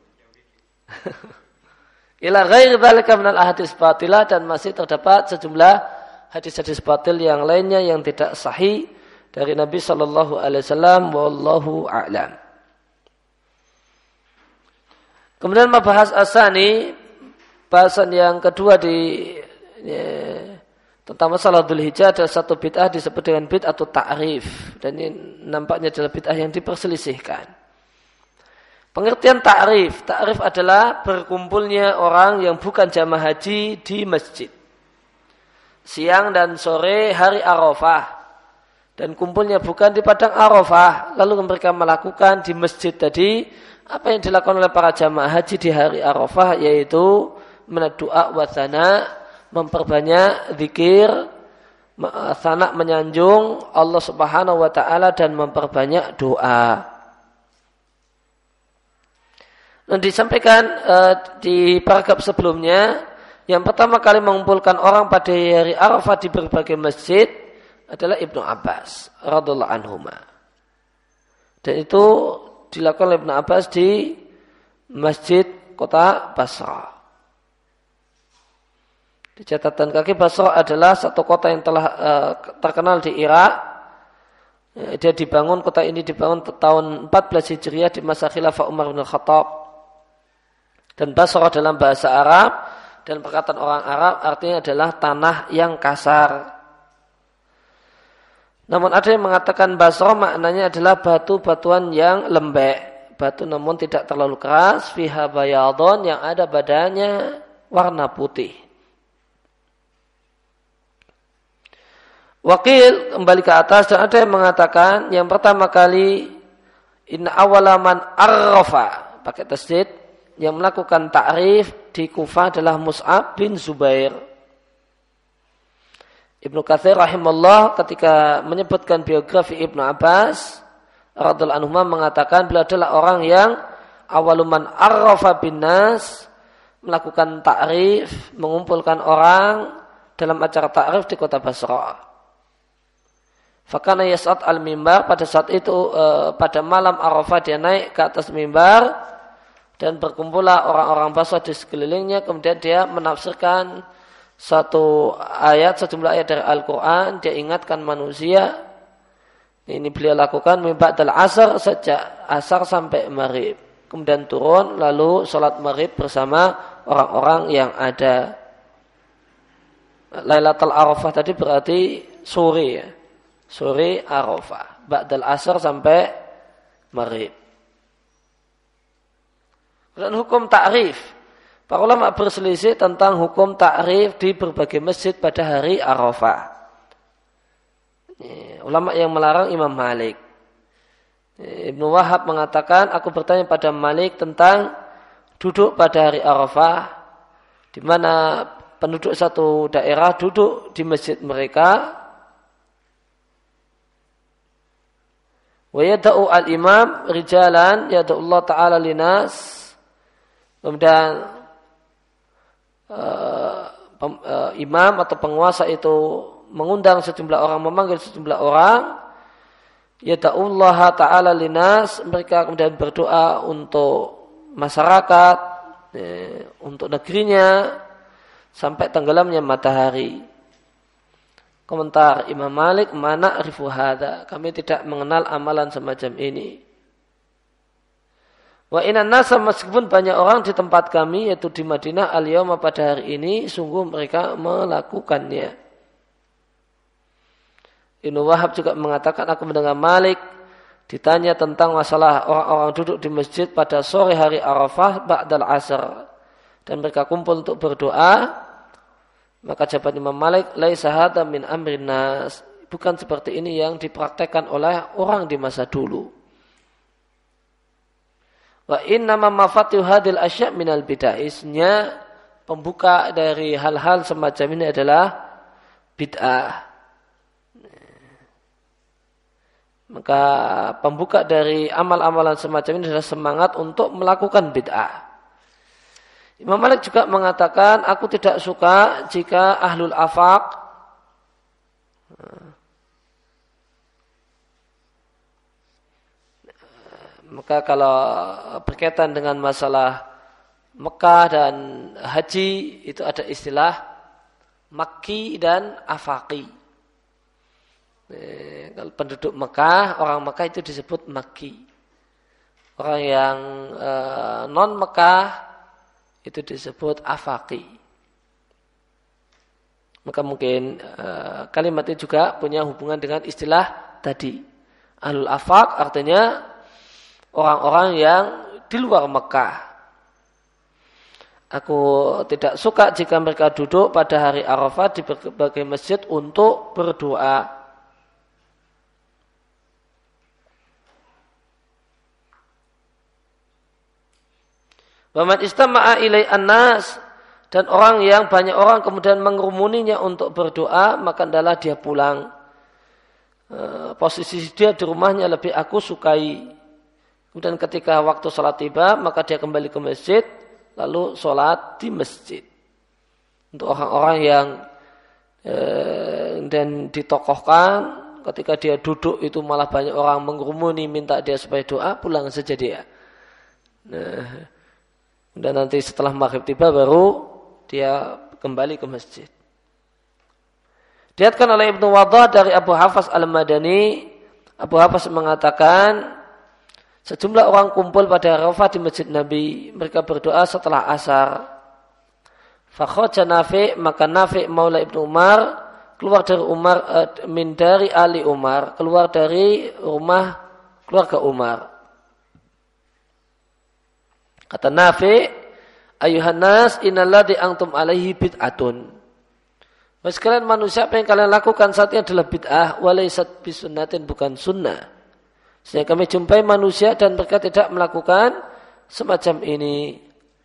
Ila ghairi dzalika minal ahadits batilah, dan masih terdapat sejumlah hadis-hadis batil yang lainnya yang tidak sahih dari Nabi sallallahu alaihi wasallam, wallahu a'lam. Kemudian membahas asani, bahasan yang kedua tentang masalah Dzulhijjah, ada satu bid'ah disebut dengan bid'ah atau ta'rif, dan ini nampaknya adalah bid'ah yang diperselisihkan. Pengertian ta'rif adalah berkumpulnya orang yang bukan jamaah haji di masjid siang dan sore hari Arafah, dan kumpulnya bukan di padang Arafah, lalu mereka melakukan di masjid tadi apa yang dilakukan oleh para jamaah haji di hari Arafah, yaitu mendoa wa tsana, memperbanyak zikir, tsana menyanjung Allah Subhanahu wa taala dan memperbanyak doa. Dan disampaikan di paragraf sebelumnya, yang pertama kali mengumpulkan orang pada hari Arafah di berbagai masjid adalah Ibnu Abbas radhiyallahu anhuma. Dan itu dilakukan oleh Ibnu Abbas di masjid kota Basra. Di catatan kaki, Basra adalah satu kota yang telah terkenal di Irak. Kota ini dibangun tahun 14 Hijriah di masa khilafah Umar bin Khattab. Dan Basra dalam bahasa Arab dan perkataan orang Arab artinya adalah tanah yang kasar. Namun ada yang mengatakan Basra maknanya adalah batu-batuan yang lembek. Batu namun tidak terlalu keras, fiha bayadun, yang ada badannya warna putih. Wakil kembali ke atas, dan ada yang mengatakan yang pertama kali inna awalaman arrafa pakai tasdid, yang melakukan ta'rif di Kufah adalah Mus'ab bin Zubair. Ibnu Katsir rahimahullah ketika menyebutkan biografi Ibnu Abbas radhiyallahu anhu mengatakan beliau adalah orang yang awaluman arrafa bin nas, melakukan ta'rif, mengumpulkan orang dalam acara ta'rif di kota Basra. Fakana yas'ad al-mimbar, pada saat itu pada malam Arafah dia naik ke atas mimbar dan berkumpullah orang-orang Basra di sekelilingnya, kemudian dia menafsirkan sejumlah ayat dari Al-Quran, dia ingatkan manusia. Ini beliau lakukan min ba'dal asar, sejak asar sampai maghrib. Kemudian turun lalu sholat maghrib bersama orang-orang yang ada. Lailatul Arafah tadi berarti sore ya. Sore Arafah. Ba'dal asar sampai maghrib. Dan hukum ta'rif. Para ulama berselisih tentang hukum ta'rif di berbagai masjid pada hari Arafah. Ulama yang melarang Imam Malik. Ibnu Wahab mengatakan, aku bertanya pada Malik tentang duduk pada hari Arafah, di mana penduduk satu daerah duduk di masjid mereka. Wa yada'u al-imam rijalan yada'u Allah ta'ala linas. Kemudian imam atau penguasa itu mengundang sejumlah orang, memanggil sejumlah orang. Yada'u Allah ta'ala linas. Mereka kemudian berdoa untuk masyarakat, untuk negerinya, sampai tenggelamnya matahari. Komentar Imam Malik, mana arifu hadza, kami tidak mengenal amalan semacam ini. Wa inna nasa, meskipun banyak orang di tempat kami, yaitu di Madinah, al-yawma, pada hari ini, sungguh mereka melakukannya. Ibnu Wahab juga mengatakan, aku mendengar Malik ditanya tentang masalah orang-orang duduk di masjid pada sore hari Arafah ba'dal asar, dan mereka kumpul untuk berdoa. Maka jawaban Imam Malik, laisa hadza min amrin nas, bukan seperti ini yang dipraktekkan oleh orang di masa dulu. Wa innama mafatihu hadil asya' minal bid'ah, isnya pembuka dari hal-hal semacam ini adalah bid'ah. Maka pembuka dari amal-amalan semacam ini adalah semangat untuk melakukan bid'ah. Imam Malik juga mengatakan, aku tidak suka jika ahlul afaq maka kalau berkaitan dengan masalah Mekah dan haji itu ada istilah Makki dan Afaqi. Kalau penduduk Mekah, orang Mekah itu disebut Makki. Orang yang non Mekah itu disebut Afaqi. Maka mungkin kalimat itu juga punya hubungan dengan istilah tadi. Ahlul Afaq artinya orang-orang yang di luar Mekah. Aku tidak suka jika mereka duduk pada hari Arafah di berbagai masjid untuk berdoa. Waman istama'a ilai an-nas, dan orang yang banyak orang kemudian mengerumuninya untuk berdoa, maka adalah dia pulang. Posisi dia di rumahnya lebih aku sukai. Kemudian ketika waktu sholat tiba, maka dia kembali ke masjid, lalu sholat di masjid. Untuk orang-orang yang dan ditokohkan, ketika dia duduk itu malah banyak orang mengerumuni minta dia supaya doa, pulang saja dia. Dan nanti setelah maghrib tiba baru dia kembali ke masjid. Diriwayatkan oleh Ibnu Waddah dari Abu Hafs Al-Madani, Abu Hafs mengatakan, sejumlah orang kumpul pada Arafah di masjid Nabi. Mereka berdoa setelah asar. Fakhraja Nafi', maka Nafi' maula Ibnu Umar keluar dari min dari Ali Umar, keluar dari rumah keluarga Umar. Kata Nafi', ayuhan nas innalladzi antum alaihi bid'atun. Sekalian manusia, apa yang kalian lakukan saat ini adalah bid'ah, walaysat bisunnatin, bukan sunnah. Sehingga kami jumpai manusia dan mereka tidak melakukan semacam ini.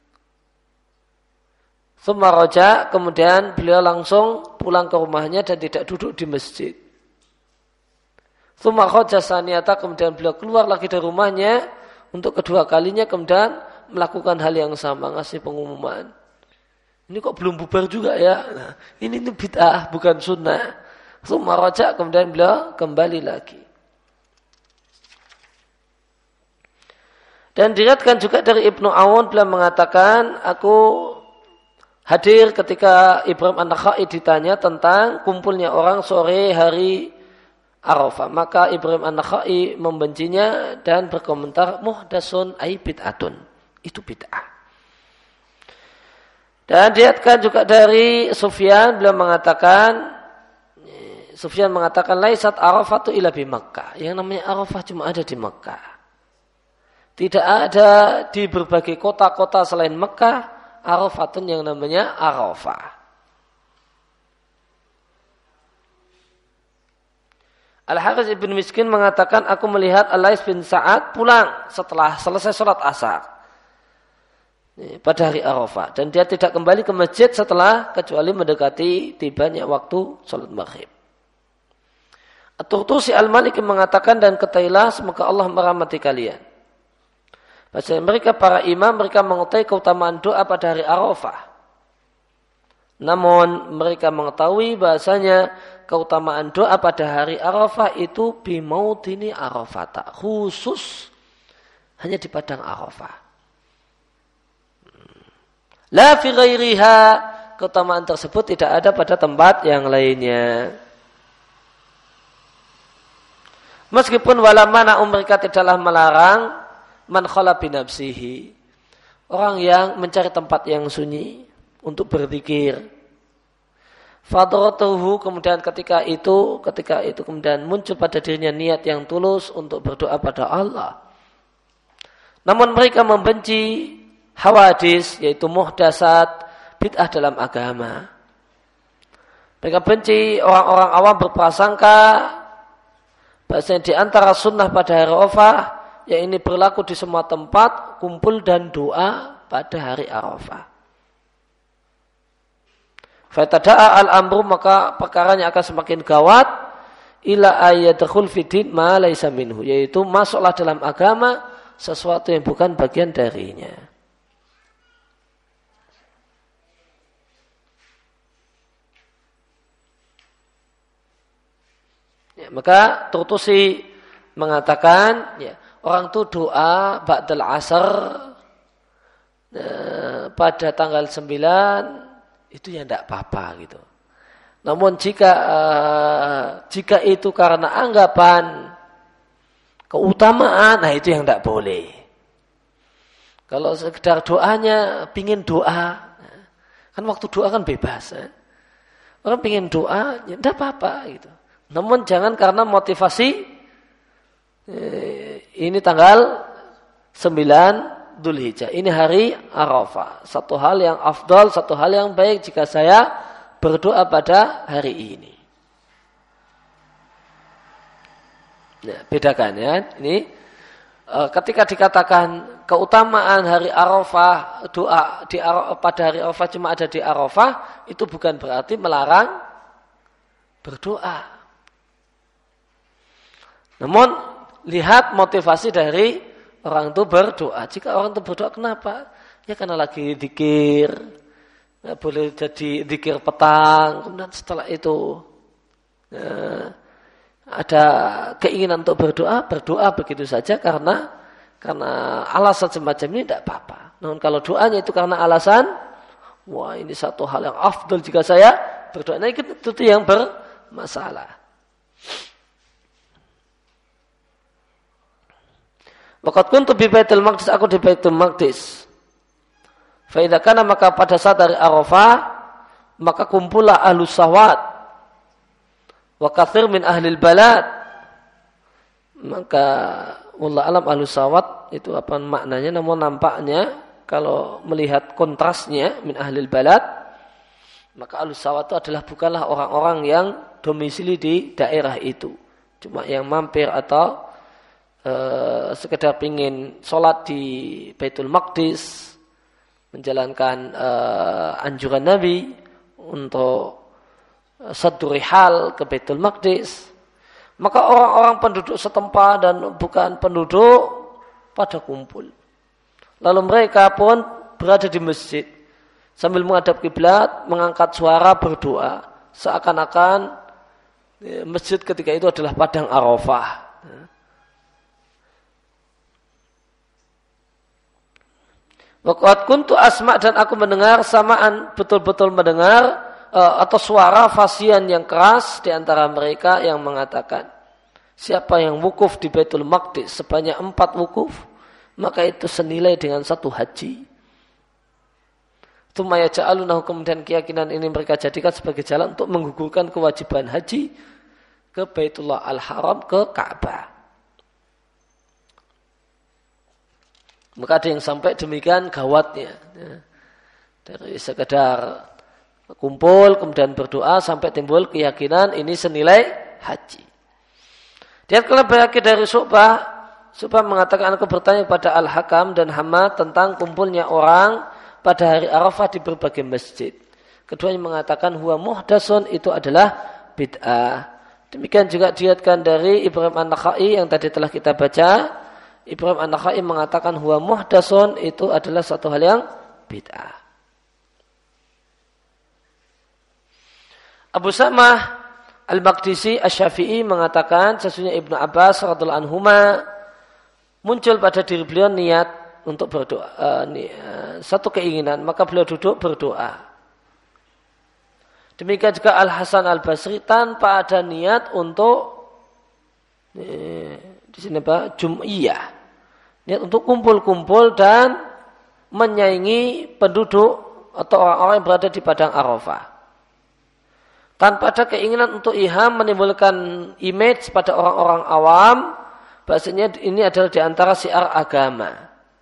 Tsumma raja, kemudian beliau langsung pulang ke rumahnya dan tidak duduk di masjid. Tsumma raja saniyata, kemudian beliau keluar lagi dari rumahnya untuk kedua kalinya, kemudian melakukan hal yang sama, ngasih pengumuman. Ini kok belum bubar juga ya? Nah, ini bid'ah, bukan sunnah. Tsumma raja, kemudian beliau kembali lagi. Dan diriwayatkan juga dari Ibnu Aun, beliau mengatakan, aku hadir ketika Ibrahim An-Nakhai ditanya tentang kumpulnya orang sore hari Arafah. Maka Ibrahim An-Nakhai membencinya dan berkomentar, muhdasun ay bid'atun. Itu bid'ah. Dan diriwayatkan juga dari Sufyan, beliau mengatakan, laisat Arafatu illa bi Makkah. Yang namanya Arafah cuma ada di Makkah. Tidak ada di berbagai kota-kota selain Makkah Arafatun yang namanya Arafah. Al-Harits ibn Miskin mengatakan, aku melihat Al-Lais bin Sa'ad pulang setelah selesai sholat asar pada hari Arafah. Dan dia tidak kembali ke masjid setelah kecuali mendekati tibanya waktu sholat maghrib. At-Turtusi Al-Maliki mengatakan, dan ketahuilah semoga Allah merahmati kalian. Bahasa mereka para imam, mereka mengetahui keutamaan doa pada hari Arafah. Namun mereka mengetahui bahasanya keutamaan doa pada hari Arafah itu bimaudini Arafata, khusus hanya di padang Arafah. La fi ghairiha, keutamaan tersebut tidak ada pada tempat yang lainnya. Meskipun walamana mereka tidaklah melarang man khala bi nafsihi, orang yang mencari tempat yang sunyi untuk berzikir. Fadratuhu, kemudian ketika itu kemudian muncul pada dirinya niat yang tulus untuk berdoa pada Allah. Namun mereka membenci hawadis, yaitu muhdasat, bid'ah dalam agama. Mereka benci orang-orang awam berprasangka bahasanya di antara sunnah pada hari Arafah, yang ini berlaku di semua tempat, kumpul dan doa pada hari Arafah. Fatada'a al-amru, maka perkaranya akan semakin gawat, ila ayyadkhul fid ma laisa minhu, yaitu masuklah dalam agama sesuatu yang bukan bagian darinya. Ya, maka Turtusi mengatakan, ya, orang itu doa ba'dal asar pada tanggal 9 itu ya tidak apa-apa gitu. Namun jika itu karena anggapan keutamaan, nah itu yang tidak boleh. Kalau sekedar doanya pingin doa, kan waktu doa kan bebas. Orang pingin doa, ya tidak apa-apa gitu. Namun jangan karena motivasi ini tanggal 9 Dzulhijjah, ini hari Arafah. Satu hal yang afdal, satu hal yang baik jika saya berdoa pada hari ini. Nah, bedakan ya. Ini ketika dikatakan keutamaan hari Arafah, doa pada hari Arafah cuma ada di Arafah, itu bukan berarti melarang berdoa. Namun lihat motivasi dari orang itu berdoa. Jika orang itu berdoa, kenapa? Ya karena lagi dzikir. Ya, boleh jadi dzikir petang. Kemudian setelah itu ada keinginan untuk berdoa begitu saja karena alasan semacam ini tidak apa-apa. Namun kalau doanya itu karena alasan, wah ini satu hal yang afdal jika saya berdoa, nah itu yang bermasalah. Waqad kuntu bi Baitul Maqdis, aku di Baitul Maqdis. Fa idza kana, maka pada saat hari Arafah, maka kumpullah ahlus sawat wa katsir min ahlil balad. Maka wallahu alam ahlus sawat itu apa maknanya, namun nampaknya kalau melihat kontrasnya min ahlil balad, maka ahlus sawat itu adalah bukanlah orang-orang yang domisili di daerah itu, cuma yang mampir atau sekedar pingin sholat di Baitul Maqdis, menjalankan anjuran Nabi untuk saddu rihal ke Baitul Maqdis, maka orang-orang penduduk setempat dan bukan penduduk pada kumpul. Lalu mereka pun berada di masjid sambil menghadap kiblat, mengangkat suara berdoa, seakan-akan masjid ketika itu adalah padang Arafah. Waqad kuntu asma', dan aku mendengar samaan, betul-betul mendengar atau suara fasian yang keras di antara mereka yang mengatakan, siapa yang wukuf di Baitul Maqdis sebanyak 4 wukuf, maka itu senilai dengan 1 haji. Tsumma yaj'alunahu, kemudian keyakinan ini mereka jadikan sebagai jalan untuk menggugurkan kewajiban haji ke Baitullah Al-Haram, ke Ka'bah. Maka ada yang sampai demikian gawatnya. Dari sekedar kumpul kemudian berdoa sampai timbul keyakinan ini senilai haji. Dia kalau Baihaqi dari Syu'bah mengatakan, aku bertanya pada Al-Hakam dan Hamad tentang kumpulnya orang pada hari Arafah di berbagai masjid. Keduanya mengatakan huwa muhdasun, itu adalah bid'ah. Demikian juga diriwayatkan dari Ibrahim An-Nakhai yang tadi telah kita baca. Ibrahim An-Nakhai mengatakan huwa muhdasun, itu adalah satu hal yang bid'ah. Abu Samah Al-Maqdisi Asy-Syafi'i mengatakan sesungguhnya Ibnu Abbas radhiyallahu anhuma muncul pada diri beliau niat untuk berdoa, satu keinginan, maka beliau duduk berdoa. Demikian juga Al-Hasan Al-Basri tanpa ada niat untuk di sini Pak Jum'iyah, niat untuk kumpul-kumpul dan menyaingi penduduk atau orang-orang yang berada di padang Arafah. Tanpa ada keinginan untuk iham menimbulkan image pada orang-orang awam, bahasanya ini adalah di antara syiar agama.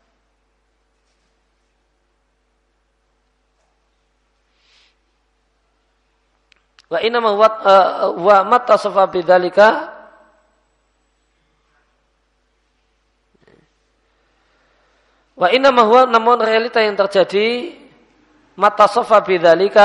Wa inna wa mattasafa bidzalika wa inna huwa, namun realita yang terjadi mattasafa bidzalika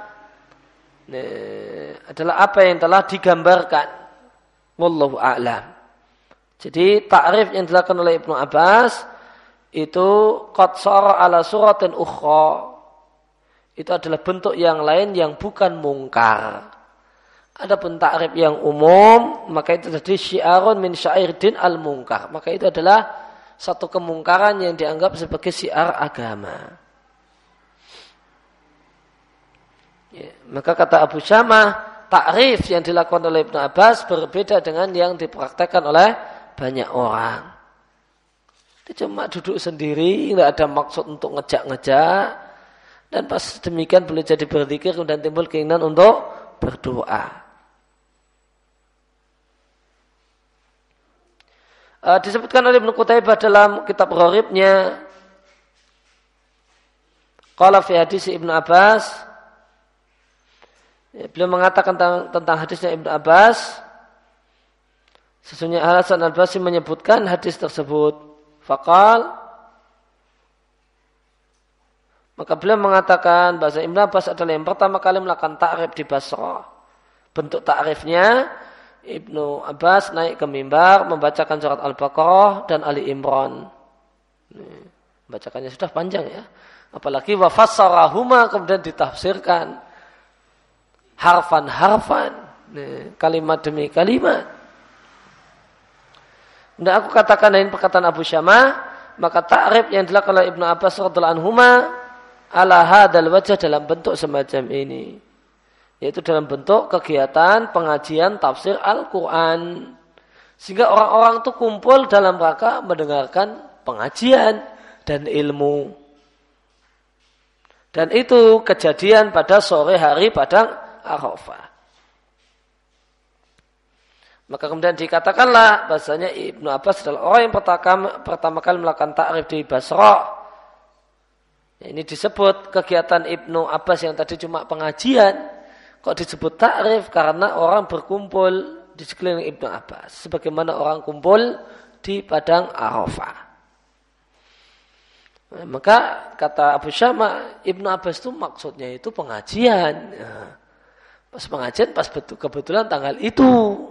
adalah apa yang telah digambarkan. Wallahu a'lam. Jadi ta'rif yang dilakukan oleh Ibnu Abbas itu qad sara ala suratin ukhra, itu adalah bentuk yang lain yang bukan mungkar. Adapun ta'rif yang umum, maka itu jadi syiarun min syair din al-mungkar, maka itu adalah satu kemungkaran yang dianggap sebagai syiar agama. Ya, maka kata Abu Syamah, ta'rif yang dilakukan oleh Ibnu Abbas berbeda dengan yang dipraktekkan oleh banyak orang. Dia cuma duduk sendiri, tidak ada maksud untuk ngejak-ngejak, dan pas demikian boleh jadi berzikir dan timbul keinginan untuk berdoa. Disebutkan oleh Ibnu Qutaibah dalam kitab Gharibnya, qala fi hadis Ibnu Abbas, beliau mengatakan tentang hadisnya Ibnu Abbas, sesungguhnya Al-Hasan Al-Basri menyebutkan hadis tersebut. Faqal, maka beliau mengatakan bahasa Ibnu Abbas adalah yang pertama kali melakukan ta'rif di Basrah. Bentuk ta'rifnya, Ibnu Abbas naik ke mimbar membacakan surat Al-Baqarah dan Ali Imran. Bacakannya sudah panjang ya. Apalagi wa fassarahuma, kemudian ditafsirkan harfan-harfan, kalimat demi kalimat. Dan aku katakan ini perkataan Abu Syamah, maka ta'rif yang dilakukan oleh Ibnu Abbas radhiyallahu anhuma ala hadzal wajh, dalam bentuk semacam ini, yaitu dalam bentuk kegiatan pengajian tafsir Al-Quran, sehingga orang-orang itu kumpul dalam rangka mendengarkan pengajian dan ilmu. Dan itu kejadian pada sore hari padang Arafah. Maka kemudian dikatakanlah bahasanya Ibnu Abbas adalah orang yang pertama kali melakukan ta'rif di Basrah. Ini disebut kegiatan Ibnu Abbas yang tadi cuma pengajian, kok disebut ta'rif karena orang berkumpul di sekeliling Ibnu Abbas, sebagaimana orang kumpul di padang Arafah. Maka kata Abu Syamah, Ibnu Abbas itu maksudnya itu pengajian. Pas pengajian, pas kebetulan tanggal itu.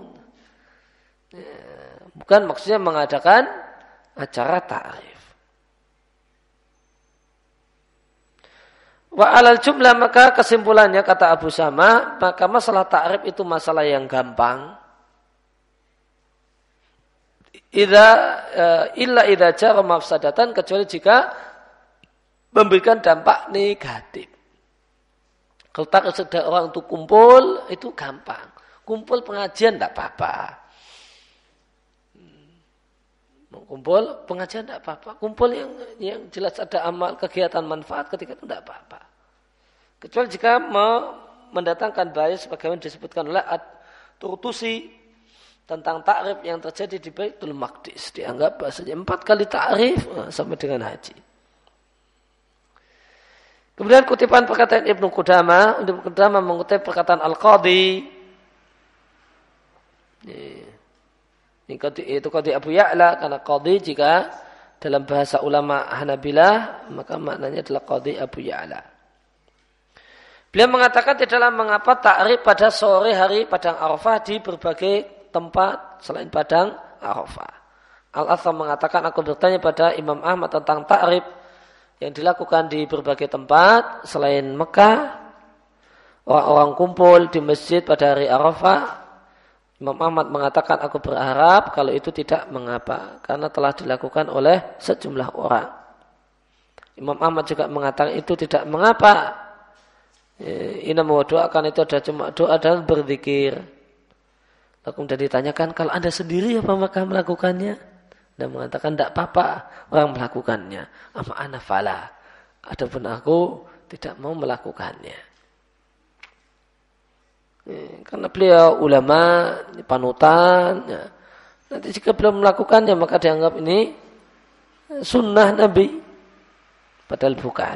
Bukan maksudnya mengadakan acara ta'rif. Wa alal jumlah, maka kesimpulannya kata Abu Syamah, maka masalah ta'rif itu masalah yang gampang. Illa idza jara mafsadatan, kecuali jika memberikan dampak negatif. Kalau tak sedang orang itu kumpul, itu gampang. Kumpul pengajian tidak apa-apa. Kumpul pengajian tidak apa-apa. Kumpul yang jelas ada amal kegiatan manfaat ketika itu tidak apa-apa. Kecuali jika mendatangkan bahaya sebagaimana disebutkan oleh At-Turtusi tentang ta'rif yang terjadi di Baitul Maqdis. Dianggap bahasanya 4 kali ta'rif sama dengan haji. Kemudian kutipan perkataan Ibnu Qudamah mengutip perkataan Al-Qadhi. Itu Qadhi Abu Ya'la, karena Qadhi jika dalam bahasa ulama Hanabilah maka maknanya adalah Qadhi Abu Ya'la. Beliau mengatakan tidaklah mengapa ta'rif pada sore hari Padang Arafah di berbagai tempat selain Padang Arafah. Al-Atham mengatakan, aku bertanya pada Imam Ahmad tentang ta'rif yang dilakukan di berbagai tempat selain Mekah. Orang-orang kumpul di masjid pada hari Arafah. Imam Ahmad mengatakan, aku berharap kalau itu tidak mengapa, karena telah dilakukan oleh sejumlah orang. Imam Ahmad juga mengatakan itu tidak mengapa. Ina mau doakan itu ada cuma doa dan berzikir. Lalu kemudian ditanyakan, kalau Anda sendiri apakah melakukannya? Dan mengatakan tidak apa-apa orang melakukannya. Amma ana fala. Adapun aku tidak mau melakukannya. Karena beliau ulama, panutan. Ya. Nanti jika belum melakukannya maka dianggap ini sunnah Nabi. Padahal bukan.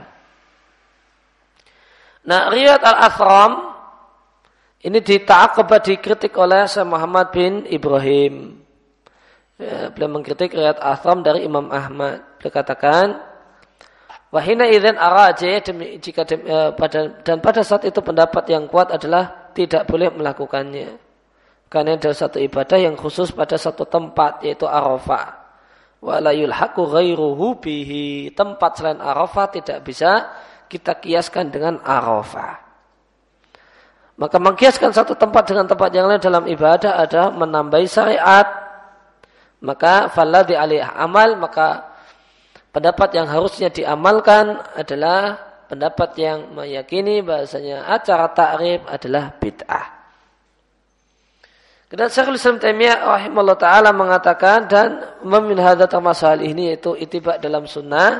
Nah, riwayat Al-Athram ini dikritik oleh Syekh Muhammad bin Ibrahim. Ya, beliau mengkritik riwayat Al-Athram dari Imam Ahmad. Beliau katakan, wahina idzan araji, dan pada saat itu pendapat yang kuat adalah tidak boleh melakukannya. Karena ada satu ibadah yang khusus pada satu tempat, yaitu Arafah. Wa la yulhaqu ghairuhu bihi. Tempat selain Arafah tidak bisa kita kiaskan dengan Arafah. Maka mengkiaskan satu tempat dengan tempat yang lain dalam ibadah adalah menambahi syariat. Maka falladhi alaihi amal, maka pendapat yang harusnya diamalkan adalah pendapat yang meyakini bahasanya acara ta'rif adalah bid'ah. Kemudian Syekhul Islam Taimiyah rahimahullah ta'ala mengatakan, dan min hadza termasuk hal ini yaitu ittiba' dalam sunnah.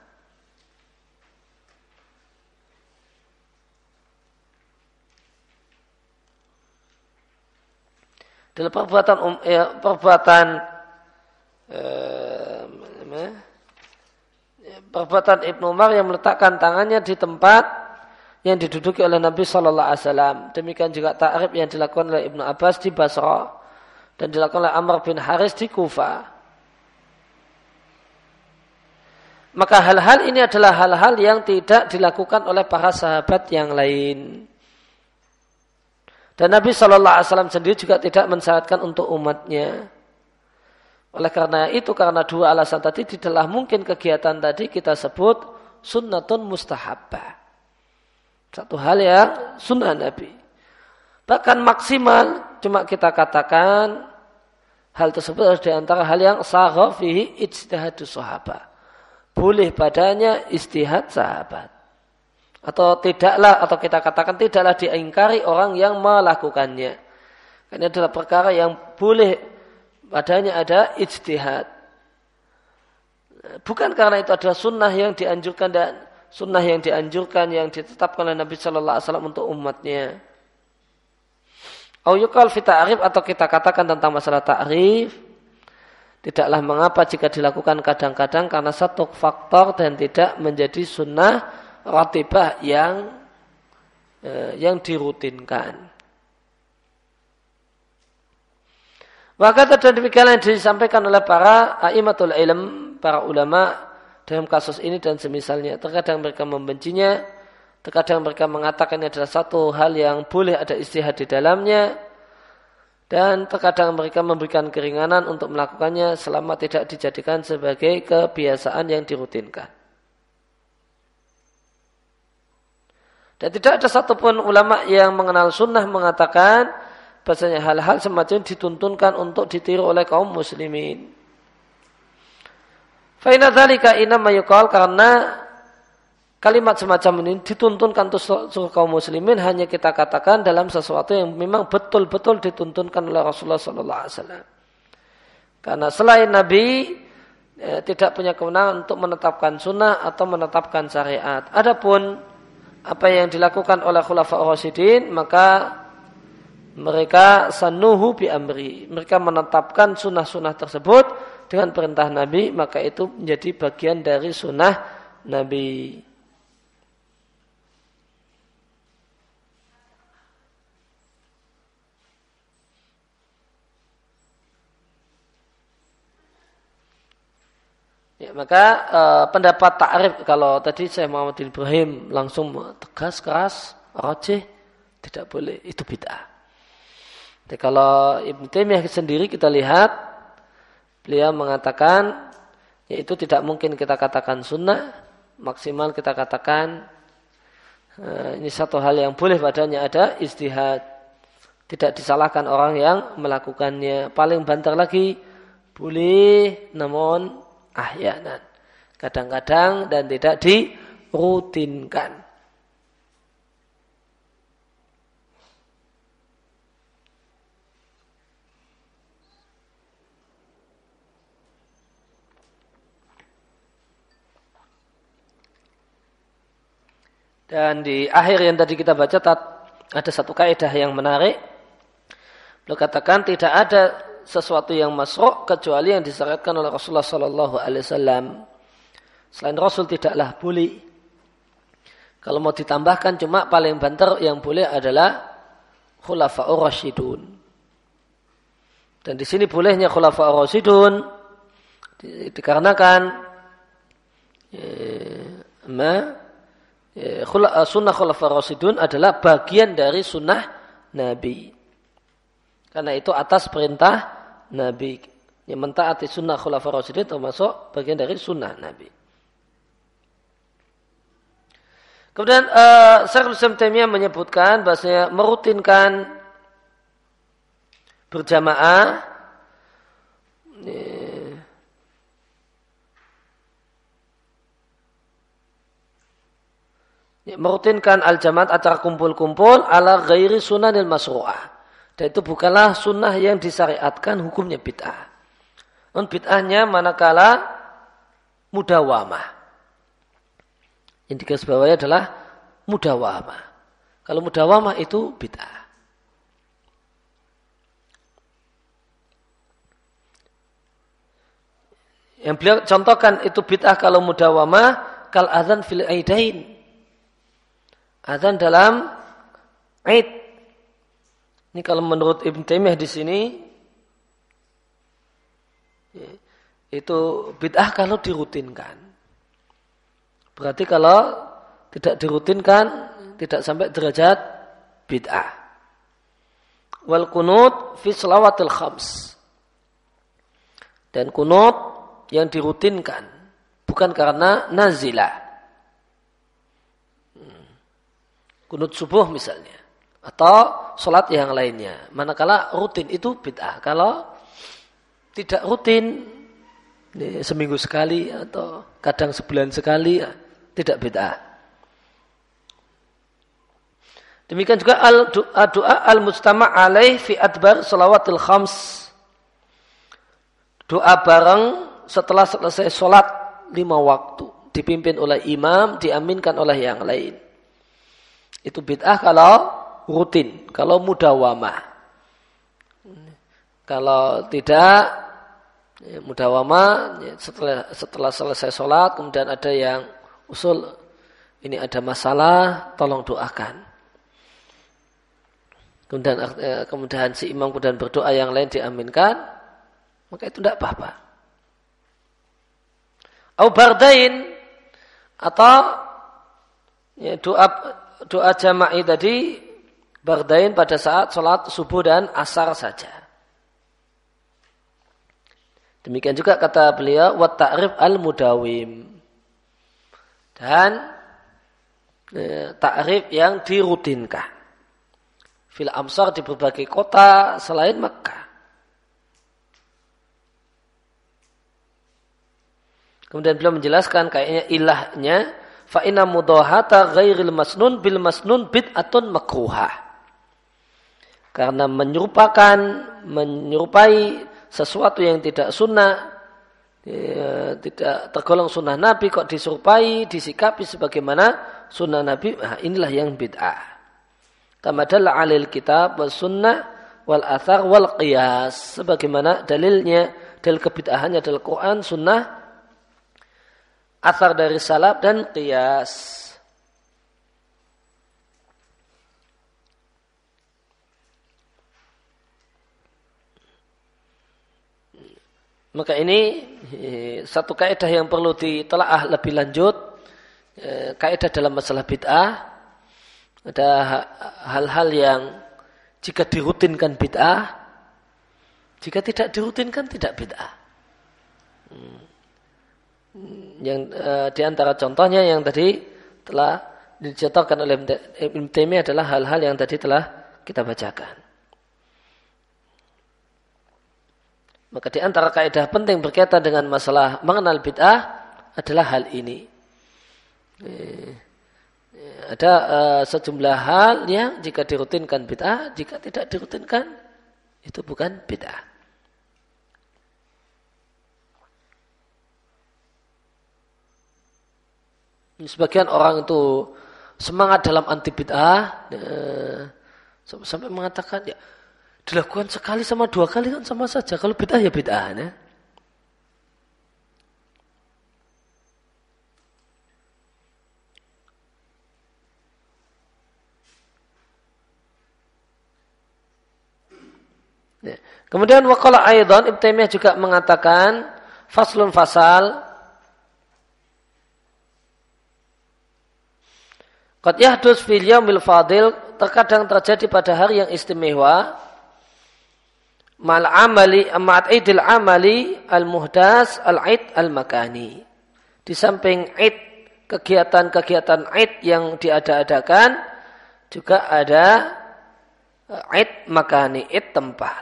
Dalam perbuatan Ibnu Umar yang meletakkan tangannya di tempat yang diduduki oleh Nabi Sallallahu Alaihi Wasallam. Demikian juga ta'rif yang dilakukan oleh Ibnu Abbas di Basra dan dilakukan oleh Amr bin Haris di Kufah. Maka hal-hal ini adalah hal-hal yang tidak dilakukan oleh para sahabat yang lain. Dan Nabi Sallallahu Alaihi Wasallam sendiri juga tidak mensyaratkan untuk umatnya. Oleh karena itu, karena dua alasan tadi, tidaklah mungkin kegiatan tadi kita sebut sunnatun mustahabbah. Satu hal yang sunnah Nabi. Bahkan maksimal, cuma kita katakan hal tersebut harus diantara hal yang sahha fihi ijtihadus sahabat. Boleh padanya ijtihad sahabat. Atau tidaklah, atau kita katakan tidaklah diingkari orang yang melakukannya. Ini adalah perkara yang boleh padanya ada ijtihad. Bukan karena itu adalah sunnah yang dianjurkan dan sunnah yang dianjurkan yang ditetapkan oleh Nabi Sallallahu Alaihi Wasallam untuk umatnya. Au yuqal fi ta'rif, atau kita katakan tentang masalah ta'rif, tidaklah mengapa jika dilakukan kadang-kadang karena satu faktor dan tidak menjadi sunnah ratibah yang dirutinkan. Maka dan demikian yang disampaikan oleh para a'immatul ilm, para ulama dalam kasus ini dan semisalnya. Terkadang mereka membencinya, terkadang mereka mengatakan ini adalah satu hal yang boleh ada ijtihad di dalamnya, dan terkadang mereka memberikan keringanan untuk melakukannya selama tidak dijadikan sebagai kebiasaan yang dirutinkan. Dan tidak ada satupun ulama yang mengenal sunnah mengatakan bahasanya hal-hal semacam dituntunkan untuk ditiru oleh kaum muslimin. Fa inna dzalika inma yuqal, karena kalimat semacam ini dituntunkan untuk kaum muslimin hanya kita katakan dalam sesuatu yang memang betul-betul dituntunkan oleh Rasulullah sallallahu alaihi wasallam. Karena selain Nabi tidak punya kewenangan untuk menetapkan sunnah atau menetapkan syariat. Adapun apa yang dilakukan oleh khulafa'ur rasyidin, maka mereka sanuhu bi amri. Mereka menetapkan sunnah-sunnah tersebut dengan perintah Nabi, maka itu menjadi bagian dari sunnah Nabi. Ya, maka pendapat ta'rif, kalau tadi saya Muhammad Ibrahim langsung tegas, keras, rajih, tidak boleh, itu bid'ah. Jadi kalau Ibnu Taimiyah sendiri kita lihat, beliau mengatakan, yaitu tidak mungkin kita katakan sunnah, maksimal kita katakan ini satu hal yang boleh padanya ada ijtihad. Tidak disalahkan orang yang melakukannya. Paling banter lagi, boleh namun ahyanan. Kadang-kadang dan tidak dirutinkan. Dan di akhir yang tadi kita baca ada satu kaidah yang menarik. Beliau katakan tidak ada sesuatu yang masru' kecuali yang disyariatkan oleh Rasulullah sallallahu alaihi wasallam. Selain Rasul tidaklah boleh. Kalau mau ditambahkan cuma paling banter yang boleh adalah khulafa'ur rasyidun. Dan di sini bolehnya khulafa'ur rasyidun dikarenakan sunnah khulafa'ur rasyidun adalah bagian dari sunnah Nabi. Karena itu atas perintah Nabi. Yang mentaati sunnah khulafa'ur rasyidun termasuk bagian dari sunnah Nabi. Kemudian Syekhul Islam Taimiyah menyebutkan bahasanya merutinkan berjamaah merutinkan al-jamaat acara kumpul-kumpul ala ghairi sunanil masru'ah. Dan itu bukanlah sunnah yang disyariatkan, hukumnya bid'ah. Non bid'ahnya manakala mudawamah. Yang digarisbawahi adalah mudawamah. Kalau mudawamah itu bid'ah. Yang beliau contohkan itu bid'ah kalau mudawamah kal adzan fil aidain. Adzan dalam Aid. Ini kalau menurut Ibnu Taimiyah di sini itu bid'ah kalau dirutinkan. Berarti kalau tidak dirutinkan tidak sampai derajat bid'ah. Wal qunut fi shalawatil khams. Dan qunut yang dirutinkan bukan karena nazilah. Kunut subuh misalnya. Atau sholat yang lainnya. Manakala rutin itu bid'ah. Kalau tidak rutin, seminggu sekali atau kadang sebulan sekali, tidak bid'ah. Demikian juga doa al-mustama' alaih fi adbar shalawatil khams. Doa bareng setelah selesai sholat 5 waktu. Dipimpin oleh imam, diaminkan oleh yang lain. Itu bid'ah kalau rutin, kalau mudawamah. Kalau tidak mudawamah, setelah selesai sholat kemudian ada yang usul, ini ada masalah, tolong doakan. Kemudian si imam kemudian berdoa, yang lain diaminkan, maka itu tidak apa-apa. Au bardain, atau doa jama'i tadi bardain pada saat sholat subuh dan asar saja. Demikian juga kata beliau wa ta'rif al-mudawim. Dan ta'rif yang dirutinkan. Fil amsar di berbagai kota selain Makkah. Kemudian beliau menjelaskan kayaknya ilahnya fa inna mudahata ghairil masnun bil masnun bid'atun makruhah. Karena menyerupai sesuatu yang tidak sunnah, tidak tergolong sunnah Nabi kok diserupai, disikapi sebagaimana sunnah Nabi, inilah yang bid'ah. Kama dalla 'alal kitab was sunnah wal athar wal qiyas. Sebagaimana dalil kebid'ahannya adalah Quran, sunnah, athar dari salaf dan qiyas. Maka ini satu kaidah yang perlu ditelaah lebih lanjut. Kaidah dalam masalah bid'ah. Ada hal-hal yang jika dirutinkan bid'ah, jika tidak dirutinkan tidak bid'ah. Yang di antara contohnya yang tadi telah dicontohkan oleh Ibnu Taimiyah adalah hal-hal yang tadi telah kita bacakan. Maka di antara kaidah penting berkaitan dengan masalah mengenal bid'ah adalah hal ini. Ada sejumlah hal yang jika dirutinkan bid'ah, jika tidak dirutinkan itu bukan bid'ah. Sebagian orang itu semangat dalam anti bid'ah, sampai mengatakan ya dilakukan sekali sama 2 kali kan sama saja. Kalau bid'ah ya bid'ah. Ya. Kemudian waqala aidan, Ibnu Taimiyah juga mengatakan faslun fasal, qad yahdus fil yaumil fadil, terkadang terjadi pada hari yang istimewa, mal amali ma'at idil amali al muhdas al id al makani. Di samping id, kegiatan-kegiatan id yang diada-adakan, juga ada id makani, id tempat.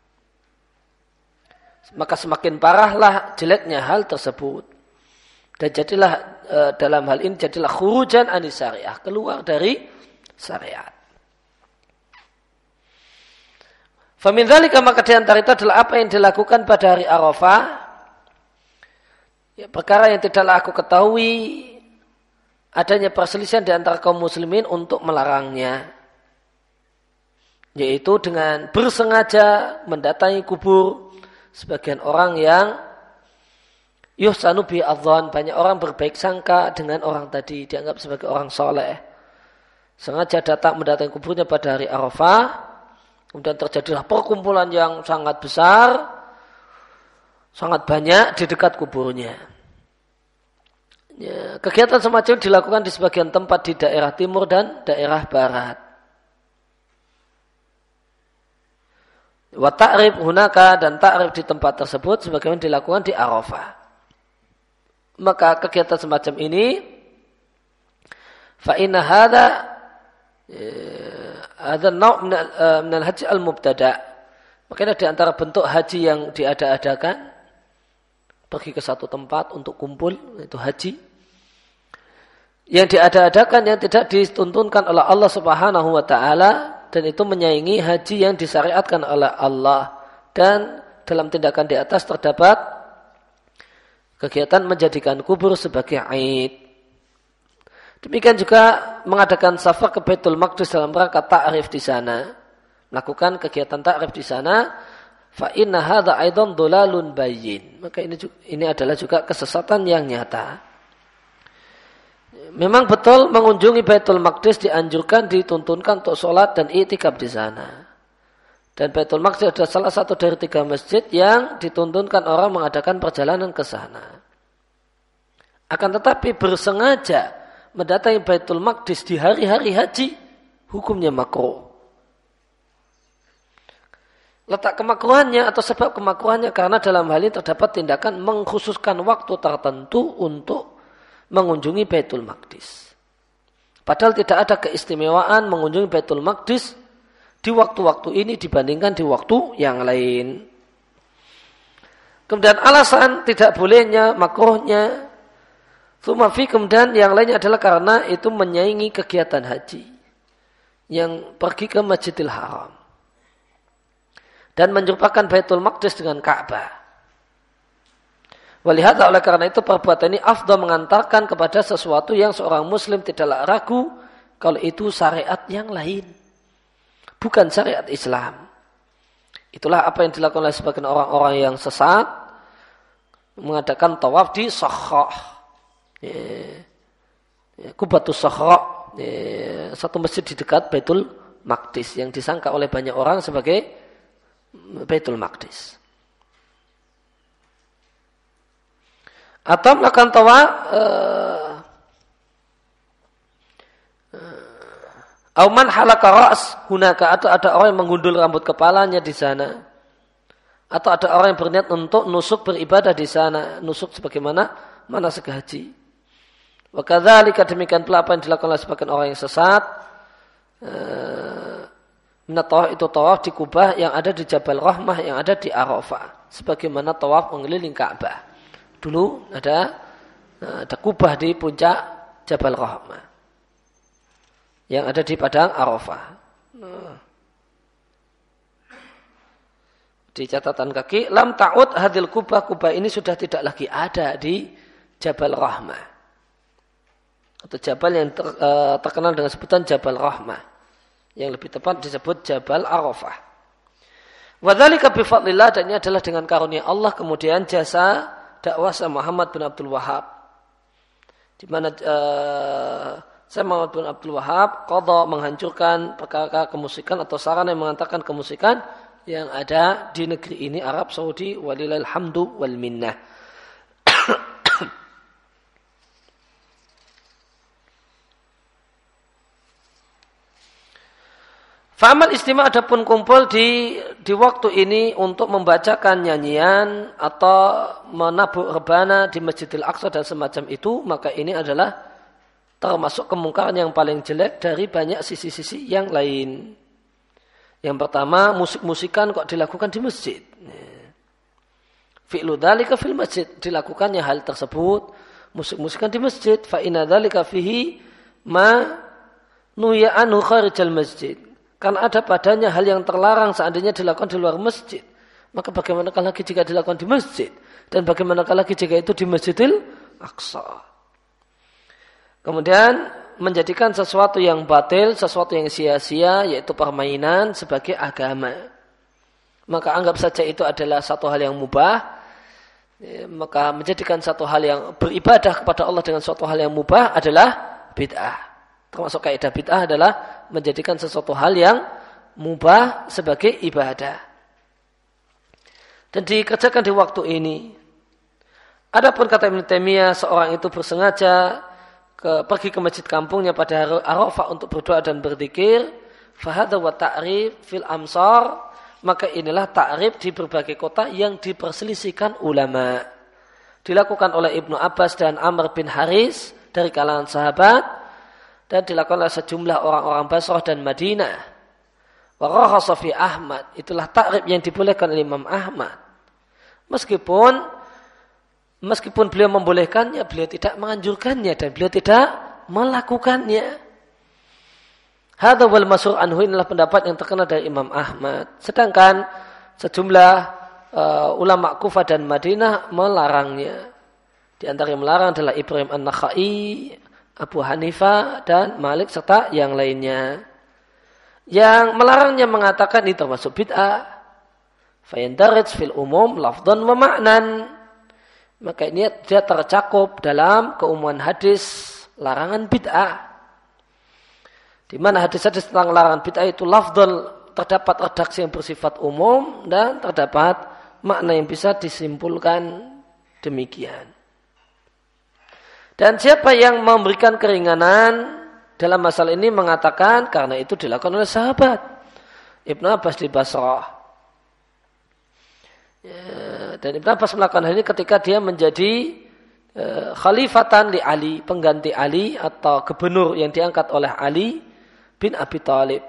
Maka semakin parahlah jeleknya hal tersebut. Dan jadilah dalam hal ini jadilah khurujan anis syariah, keluar dari syariat. Famin dzalika, maka di antara itu adalah apa yang dilakukan pada hari Arafah. Ya, perkara yang tidaklah aku ketahui adanya perselisihan di antara kaum muslimin untuk melarangnya. Yaitu dengan bersengaja mendatangi kubur sebagian orang yang yuhsanu bi adzan, banyak orang berbaik sangka dengan orang tadi, dianggap sebagai orang soleh. Sengaja datang mendatangi kuburnya pada hari Arafah. Kemudian terjadilah perkumpulan yang sangat besar, sangat banyak di dekat kuburnya. Ya, kegiatan semacam dilakukan di sebagian tempat di daerah timur dan daerah barat. Wa ta'rif hunaka, dan ta'rif di tempat tersebut sebagaimana dilakukan di Arafah. Maka kegiatan semacam ini fa inna hadza ada nau' minal haji al-mubtada'. Makanya di antara bentuk haji yang diada-adakan, pergi ke satu tempat untuk kumpul, itu haji. Yang diada-adakan yang tidak dituntunkan oleh Allah Subhanahu wa taala, dan itu menyaingi haji yang disyariatkan oleh Allah. Dan dalam tindakan di atas terdapat kegiatan menjadikan kubur sebagai aid. Demikian juga mengadakan safar ke Baitul Maqdis dalam rangka ta'rif di sana. Melakukan kegiatan ta'rif di sana. Fa inna hadza aidan dhalalun bayyin. Maka ini adalah juga kesesatan yang nyata. Memang betul mengunjungi Baitul Maqdis dianjurkan, dituntunkan untuk sholat dan i'tikaf di sana. Dan Baitul Maqdis adalah salah satu dari 3 masjid yang dituntunkan orang mengadakan perjalanan ke sana. Akan tetapi bersengaja mendatangi Baitul Maqdis di hari-hari haji, hukumnya makruh. Letak kemakruhannya atau sebab kemakruhannya karena dalam hal ini terdapat tindakan mengkhususkan waktu tertentu untuk mengunjungi Baitul Maqdis. Padahal tidak ada keistimewaan mengunjungi Baitul Maqdis di waktu-waktu ini dibandingkan di waktu yang lain. Kemudian alasan tidak bolehnya, makruhnya, kemudian yang lainnya adalah karena itu menyaingi kegiatan haji yang pergi ke Masjidil Haram dan menyerupakan Baitul Maqdis dengan Ka'bah. Walihada, oleh karena itu perbuatan ini afdal mengantarkan kepada sesuatu yang seorang muslim tidaklah ragu kalau itu syariat yang lain, bukan syariat Islam. Itulah apa yang dilakukan oleh sebagian orang-orang yang sesat, mengadakan tawaf di Sakhra, Qubatus Sakhra, satu masjid di dekat Baitul Maqdis yang disangka oleh banyak orang sebagai Baitul Maqdis. Atau melakukan tawaf auman halaka ra's hunaka, atau ada orang yang menggundul rambut kepalanya di sana, atau ada orang yang berniat untuk nusuk beribadah di sana, nusuk sebagaimana manasik haji. Wa kadzalika, demikian pula apa yang dilakukan oleh sebagian orang yang sesat, minat tawaf, itu tawaf di Kubah yang ada di Jabal Rahmah yang ada di Arafah, sebagaimana tawaf mengelilingi Ka'bah. Dulu ada Kubah di puncak Jabal Rahmah yang ada di padang Arafah. Di catatan kaki, lam ta'ud hadil Kubah, Kubah ini sudah tidak lagi ada di Jabal Rahmah, atau Jabal yang terkenal dengan sebutan Jabal Rahmah, yang lebih tepat disebut Jabal Arafah. Wa dzalika bi fadlillah, dan ini adalah dengan karunia Allah. Kemudian jasa dakwah Muhammad bin Abdul Wahhab, di mana Syekh Muhammad bin Abdul Wahhab qadha menghancurkan perkara kemusikan atau sarana yang mengantarkan kemusikan yang ada di negeri ini, Arab Saudi, walillahil hamdu wal minnah. Fa'amal istima', adapun kumpul di waktu ini untuk membacakan nyanyian atau menabuk rebana di Masjidil Aqsa dan semacam itu, maka ini adalah termasuk kemungkaran yang paling jelek dari banyak sisi-sisi yang lain. Yang pertama, musik-musikan kok dilakukan di masjid. Fi'lu dzalika fil masjid, dilakukannya hal tersebut, musik-musikan di masjid. Fa inna dzalika fihi ma nuya anhu kharijal masjid. Karena ada padanya hal yang terlarang seandainya dilakukan di luar masjid. Maka bagaimanakah lagi jika dilakukan di masjid? Dan bagaimanakah lagi jika itu di Masjidil Aqsa? Kemudian menjadikan sesuatu yang batil, sesuatu yang sia-sia, yaitu permainan, sebagai agama. Maka anggap saja itu adalah satu hal yang mubah. Maka menjadikan satu hal yang beribadah kepada Allah dengan suatu hal yang mubah adalah bid'ah. Termasuk kaidah bid'ah adalah menjadikan sesuatu hal yang mubah sebagai ibadah. Dan dikerjakan di waktu ini. Adapun kata Ibnu Taimiyah, seorang itu bersengaja pergi ke masjid kampungnya pada hari Arafah untuk berdoa dan berzikir, fahadha wa ta'rif fil amsar, maka inilah ta'rif di berbagai kota yang diperselisihkan ulama. Dilakukan oleh Ibnu Abbas dan Amr bin Haris dari kalangan sahabat, dan dilakukan oleh sejumlah orang-orang Basrah dan Madinah. Wa rakhasa fi Ahmad, itulah ta'rif yang dibolehkan oleh Imam Ahmad. Meskipun beliau membolehkannya, beliau tidak menganjurkannya dan beliau tidak melakukannya. Hadza wal masyhur anhu, inilah pendapat yang terkenal dari Imam Ahmad. Sedangkan sejumlah ulama Kufah dan Madinah melarangnya. Di antara yang melarang adalah Ibrahim An-Nakhai, Abu Hanifah dan Malik serta yang lainnya. Yang melarangnya mengatakan ini termasuk bid'ah. Fayandarij fil umum lafdhan wa ma'nan. Maka ini dia tercakup dalam keumuman hadis larangan bid'ah. Di mana hadis-hadis tentang larangan bid'ah itu lafdhan, terdapat redaksi yang bersifat umum dan terdapat makna yang bisa disimpulkan demikian. Dan siapa yang memberikan keringanan dalam masalah ini mengatakan karena itu dilakukan oleh sahabat Ibnu Abbas di Basrah. Dan Ibnu Abbas melakukan hal ini ketika dia menjadi khalifatan li Ali, pengganti Ali atau gubernur yang diangkat oleh Ali bin Abi Thalib.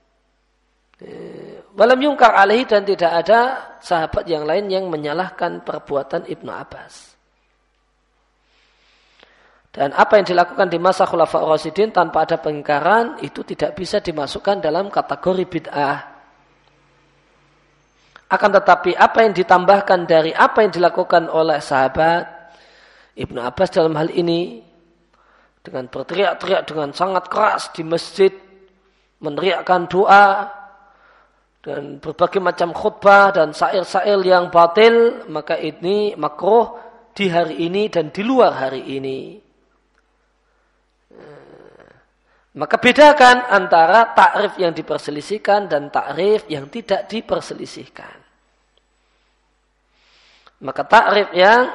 Walam yungkar alaihi, dan tidak ada sahabat yang lain yang menyalahkan perbuatan Ibnu Abbas. Dan apa yang dilakukan di masa Khulafaur Rasyidin tanpa ada pengingkaran itu tidak bisa dimasukkan dalam kategori bid'ah. Akan tetapi apa yang ditambahkan dari apa yang dilakukan oleh sahabat Ibnu Abbas dalam hal ini, dengan berteriak-teriak dengan sangat keras di masjid, meneriakkan doa, dan berbagai macam khutbah dan syair-syair yang batil, maka ini makruh di hari ini dan di luar hari ini. Maka bedakan antara takrif yang diperselisihkan dan takrif yang tidak diperselisihkan. Maka takrif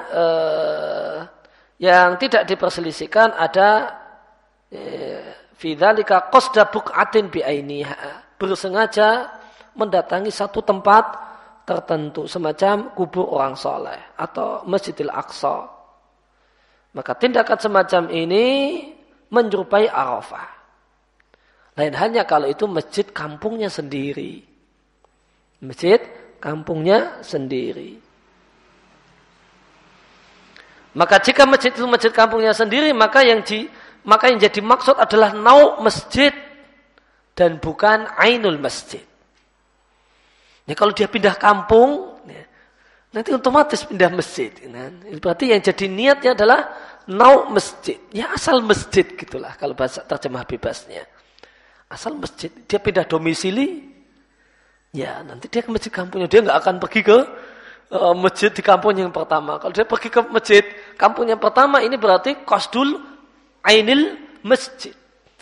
yang tidak diperselisihkan ada fi dzalika qasda buq'atin bi'ainiha, bersengaja mendatangi satu tempat tertentu semacam kubur orang soleh atau Masjidil Aqsa. Maka tindakan semacam ini menyerupai Arafah. Lain halnya kalau itu masjid kampungnya sendiri. Masjid kampungnya sendiri. Maka jika masjid itu masjid kampungnya sendiri, maka yang jadi maksud adalah nau' masjid dan bukan ainul masjid. Ya, kalau dia pindah kampung, ya, nanti otomatis pindah masjid. Berarti yang jadi niatnya adalah nau' masjid. Ya, asal masjid gitulah kalau bahasa terjemah bebasnya. Asal masjid. Dia pindah domisili, ya nanti dia ke masjid kampungnya. Dia nggak akan pergi ke masjid di kampung yang pertama. Kalau dia pergi ke masjid kampung yang pertama, ini berarti qasdul ainil masjid.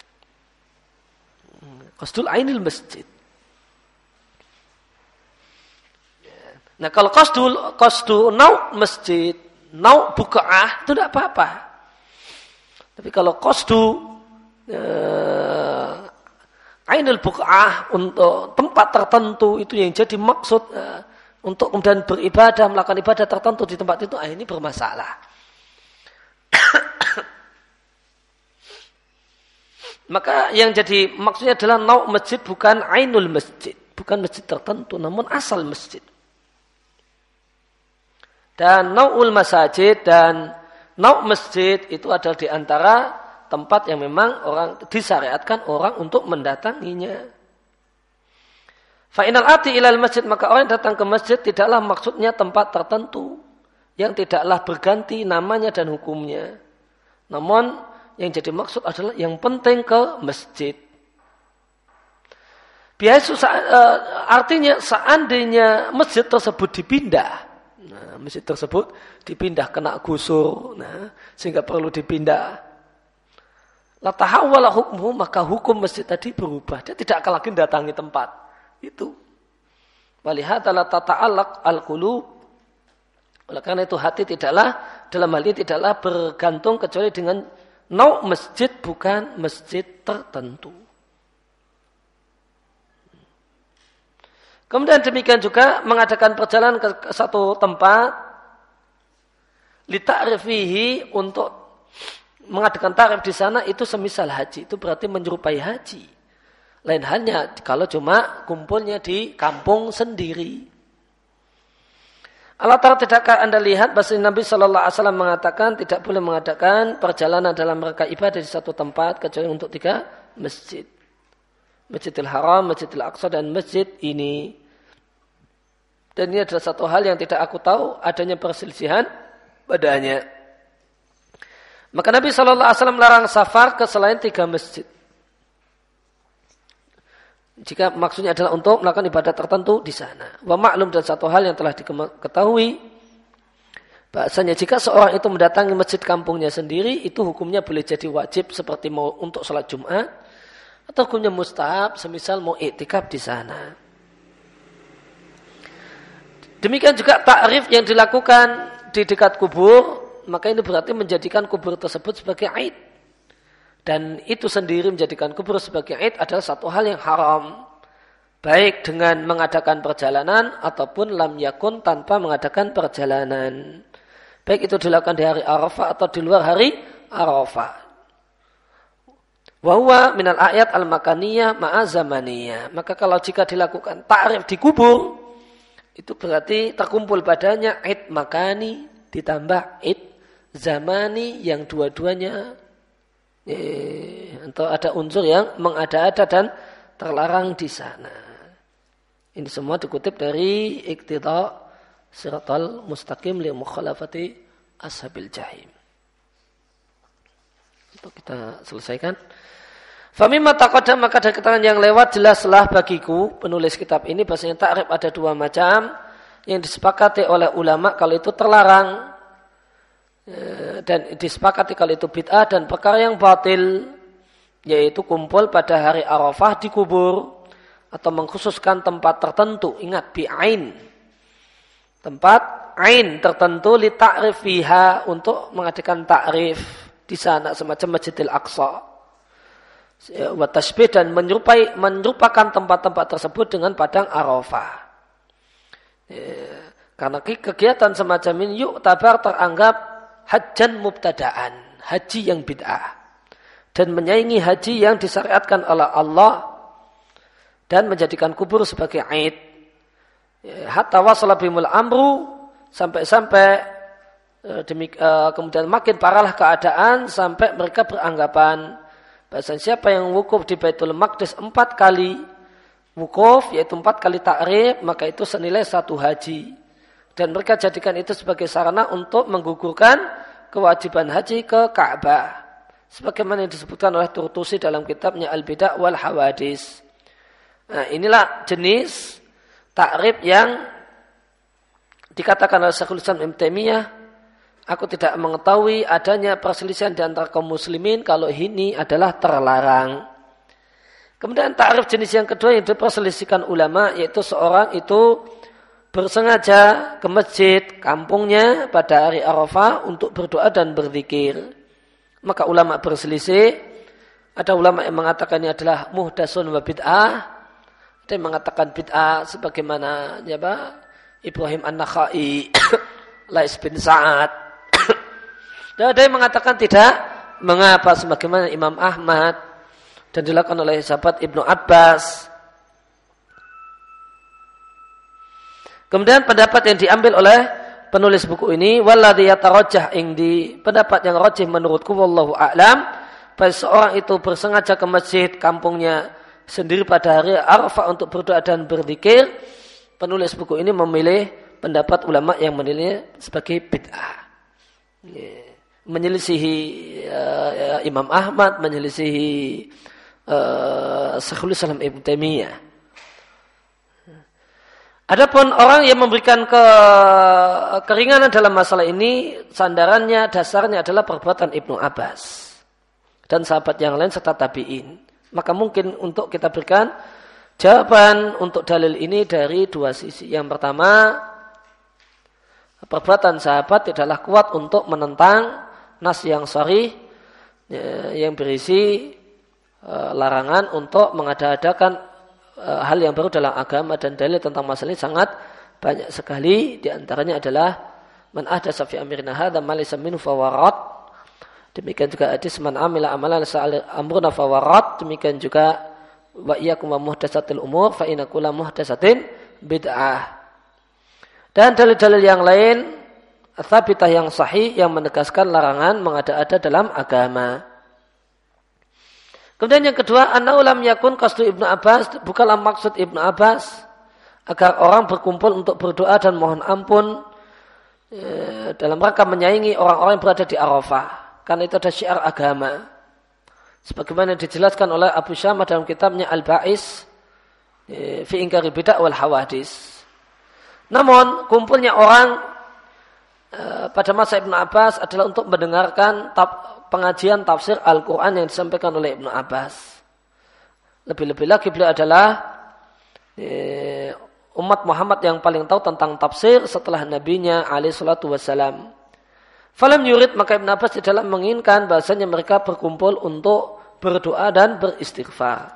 Qasdul ainil masjid. Nah, kalau qasdu nau' masjid, nau' buqa'ah, itu tidak apa-apa. Tapi kalau qasdu ainul buq'ah, untuk tempat tertentu, itu yang jadi maksud untuk kemudian beribadah, melakukan ibadah tertentu di tempat itu, ini bermasalah. Maka yang jadi maksudnya adalah nau' masjid, bukan ainul masjid, bukan masjid tertentu, namun asal masjid. Dan nau'ul masajid dan nau' masjid itu adalah di antara tempat yang memang orang disyariatkan orang untuk mendatanginya. Fa'inal ati ilal masjid, maka orang yang datang ke masjid tidaklah maksudnya tempat tertentu yang tidaklah berganti namanya dan hukumnya. Namun yang jadi maksud adalah yang penting ke masjid. Artinya seandainya masjid tersebut dipindah, masjid tersebut dipindah kena gusur, sehingga perlu dipindah. La tahawwala hukmuhu, maka hukum masjid tadi berubah. Dia tidak akan lagi datangi tempat itu. Walihata la tata'allaq al-qulub. Oleh karena itu hati tidaklah dalam hal ini tidaklah bergantung kecuali dengan nau' masjid, bukan masjid tertentu. Kemudian demikian juga mengadakan perjalanan ke satu tempat li ta'rifihi, untuk mengadakan tarif di sana itu semisal haji, itu berarti menyerupai haji. Lain halnya kalau cuma kumpulnya di kampung sendiri. Allah Ta'ala, tidakkah Anda lihat bahwa Nabi Sallallahu Alaihi Wasallam mengatakan tidak boleh mengadakan perjalanan dalam rangka ibadah di satu tempat kecuali untuk 3 masjid. Masjidil Haram, Masjidil Aqsa, dan masjid ini. Dan ini adalah satu hal yang tidak aku tahu adanya perselisihan padanya. Maka Nabi Sallallahu Alaihi Wasallam melarang safar ke selain 3 masjid. Jika maksudnya adalah untuk melakukan ibadah tertentu di sana. Wa maklum, dan satu hal yang telah diketahui, bahasanya jika seorang itu mendatangi masjid kampungnya sendiri, itu hukumnya boleh jadi wajib seperti mau untuk sholat Jumat, atau hukumnya mustahab semisal mau iktikaf di sana. Demikian juga takrif yang dilakukan di dekat kubur, maka ini berarti menjadikan kubur tersebut sebagai aid. Dan itu sendiri menjadikan kubur sebagai aid adalah satu hal yang haram. Baik dengan mengadakan perjalanan ataupun lam yakun, tanpa mengadakan perjalanan. Baik itu dilakukan di hari Arafah atau di luar hari Arafah. Wa huwa minal ayat al-makaniyah ma'azamaniyah. Maka kalau jika dilakukan ta'rif di kubur, itu berarti terkumpul padanya aid makani ditambah aid zamani, yang dua-duanya atau ada unsur yang mengada-ada dan terlarang di sana. Ini semua dikutip dari Iqtida Siratal Mustaqim li mukhalafati ashabil jahim. Untuk kita selesaikan. Famimma taqaddam, maka dari keterangan yang lewat jelaslah bagiku penulis kitab ini bahasanya ta'rif ada dua macam yang disepakati oleh ulama kalau itu terlarang dan disepakati kalau itu bid'ah dan perkara yang batil yaitu kumpul pada hari Arafah di kubur atau mengkhususkan tempat tertentu. Ingat bi'ain, tempat ain tertentu li ta'rif fiha untuk mengadakan ta'rif di sana semacam Masjidil Aqsa. Wa tasbih dan menyerupakan tempat-tempat tersebut dengan padang Arafah. Karena kegiatan semacam ini tabar teranggap hajjan mubtada'an, haji yang bid'ah, dan menyaingi haji yang disyariatkan oleh Allah dan menjadikan kubur sebagai aid. Hatta wasala bimul amru, sampai kemudian makin parahlah keadaan sampai mereka beranggapan bahasa siapa yang wukuf di Baitul Maqdis 4 kali wukuf, yaitu 4 kali ta'rif, maka itu senilai 1 haji. Dan mereka jadikan itu sebagai sarana untuk menggugurkan kewajiban haji ke Ka'bah. Sebagaimana yang disebutkan oleh Turtusi dalam kitabnya Al-Bida' wal Hawadis. Nah, inilah jenis ta'rif yang dikatakan oleh Syekhul Islam Ibnu Taimiyah. Aku tidak mengetahui adanya perselisihan di antara kaum muslimin kalau ini adalah terlarang. Kemudian ta'rif jenis yang kedua yang diperselisihkan ulama, yaitu seorang itu bersengaja ke masjid kampungnya pada hari Arafah untuk berdoa dan berzikir. Maka ulama berselisih. Ada ulama yang mengatakan ini adalah muhdatsun wa bid'ah. Ada yang mengatakan bid'ah sebagaimana Ibrahim An-Nakhai, Lais bin Sa'ad. Dan ada yang mengatakan tidak mengapa sebagaimana Imam Ahmad dan dilakukan oleh sahabat Ibnu Abbas. Kemudian pendapat yang diambil oleh penulis buku ini walladhi yatarajjah ing pendapat yang rajih menurutku wallahu a'lam, bahwa seorang itu bersengaja ke masjid kampungnya sendiri pada hari Arafah untuk berdoa dan berzikir. Penulis buku ini memilih pendapat ulama yang menilainya sebagai bid'ah. Menyelisihi Imam Ahmad, menyelisihi Syekhul Islam Ibnu Taimiyah. Adapun orang yang memberikan keringanan dalam masalah ini, sandarannya, dasarnya adalah perbuatan Ibnu Abbas dan sahabat yang lain serta tabi'in. Maka mungkin untuk kita berikan jawaban untuk dalil ini dari dua sisi. Yang pertama, perbuatan sahabat tidaklah kuat untuk menentang nas yang sharih yang berisi larangan untuk mengada-adakan hal yang baru dalam agama, dan dalil tentang masalah ini sangat banyak sekali. Di antaranya adalah man ahdatsa fi amrina hadza ma laysa minhu fawarat. Demikian juga hadis man amila amalan sa'al amruna fawarat. Demikian juga wa iyyakum wa muhdatsatil umur fa inna kulla muhdatsatin bid'ah. Dan dalil-dalil yang lain tsabitah yang sahih yang menegaskan larangan mengada-ada dalam agama. Kemudian yang kedua, annahu lam yakun qasdu Ibnu Abbas, bukanlah maksud Ibnu Abbas agar orang berkumpul untuk berdoa dan mohon ampun dalam rangka menyaingi orang-orang yang berada di Arafah, karena itu ada syiar agama. Sebagaimana dijelaskan oleh Abu Syamah dalam kitabnya Al-Ba'is fi Inkari Bid'ah wal Hawadis. Namun kumpulnya orang pada masa Ibnu Abbas adalah untuk mendengarkan pengajian tafsir Al-Quran yang disampaikan oleh Ibnu Abbas. Lebih-lebih lagi beliau adalah umat Muhammad yang paling tahu tentang tafsir setelah nabinya alaihi salatu wassalam. Falam yurid, maka Ibnu Abbas tidaklah menginginkan bahasanya mereka berkumpul untuk berdoa dan beristighfar.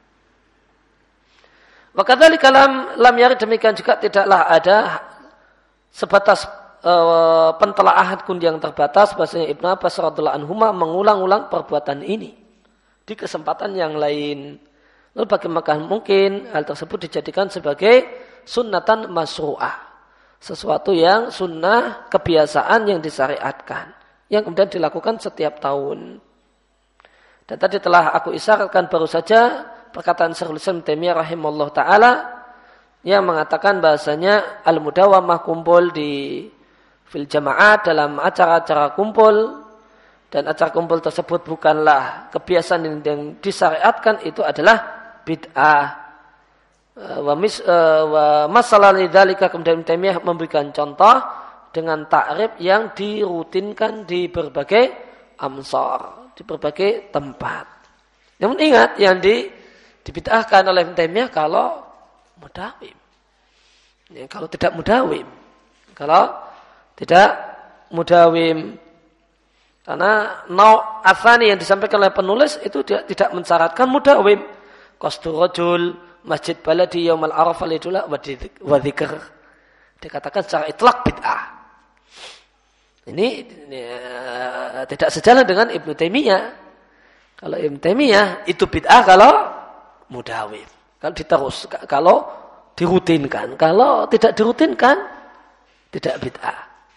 Wa kadzalika lam yarid, demikian juga tidaklah ada sebatas pentelaahan kundi yang terbatas bahasanya Ibnu Abbas radhiyallahu anhuma mengulang-ulang perbuatan ini di kesempatan yang lain. Lalu bagaimana mungkin hal tersebut dijadikan sebagai sunnatan masru'ah, sesuatu yang sunnah kebiasaan yang disyariatkan yang kemudian dilakukan setiap tahun. Dan tadi telah aku isyaratkan baru saja perkataan Syekhul Islam Taimiyah rahimahullah taala yang mengatakan bahasanya al-mudawamah kumpul di fil jamaah dalam acara-acara kumpul dan acara kumpul tersebut bukanlah kebiasaan yang disyariatkan, itu adalah bid'ah. Wa masalah lidzalika, kemudian Ibnu Taimiyah memberikan contoh dengan takrib yang dirutinkan di berbagai amsar, di berbagai tempat. Namun ingat, yang dibid'ahkan oleh Ibnu Taimiyah kalau mudawim. Ya, kalau tidak mudawim. Kalau tidak mudawim. Karena nau' atsani yang disampaikan oleh penulis itu tidak mensyaratkan mudawim. Qasdu rajul masjid baladi yaumal arafah lidulah wa dzikr. Dikatakan secara itlaq bid'ah. Ini tidak sejalan dengan Ibnu Taimiyah. Kalau Ibnu Taimiyah itu bid'ah kalau mudawim. Kalau diterus, kalau dirutinkan, kalau tidak dirutinkan, tidak bid'ah.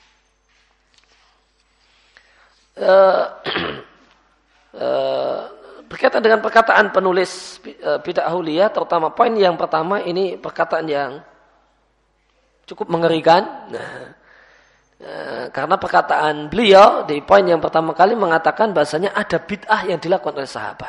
Berkaitan dengan perkataan penulis bid'ah huliyah, terutama poin yang pertama ini perkataan yang cukup mengerikan. Karena perkataan beliau di poin yang pertama kali mengatakan bahasanya ada bid'ah yang dilakukan oleh sahabat.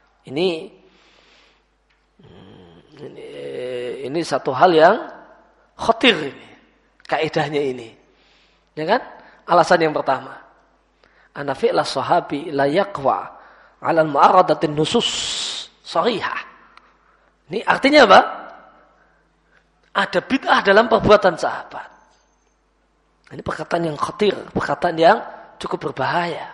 Ini satu hal yang khatir ini, kaidahnya ini. Ya kan? Alasan yang pertama. Ana fi'la sahabi la yaqwa 'ala al-mu'aradatin nusus sharihah. Ini artinya apa? Ada bid'ah dalam perbuatan sahabat. Ini perkataan yang khatir, perkataan yang cukup berbahaya.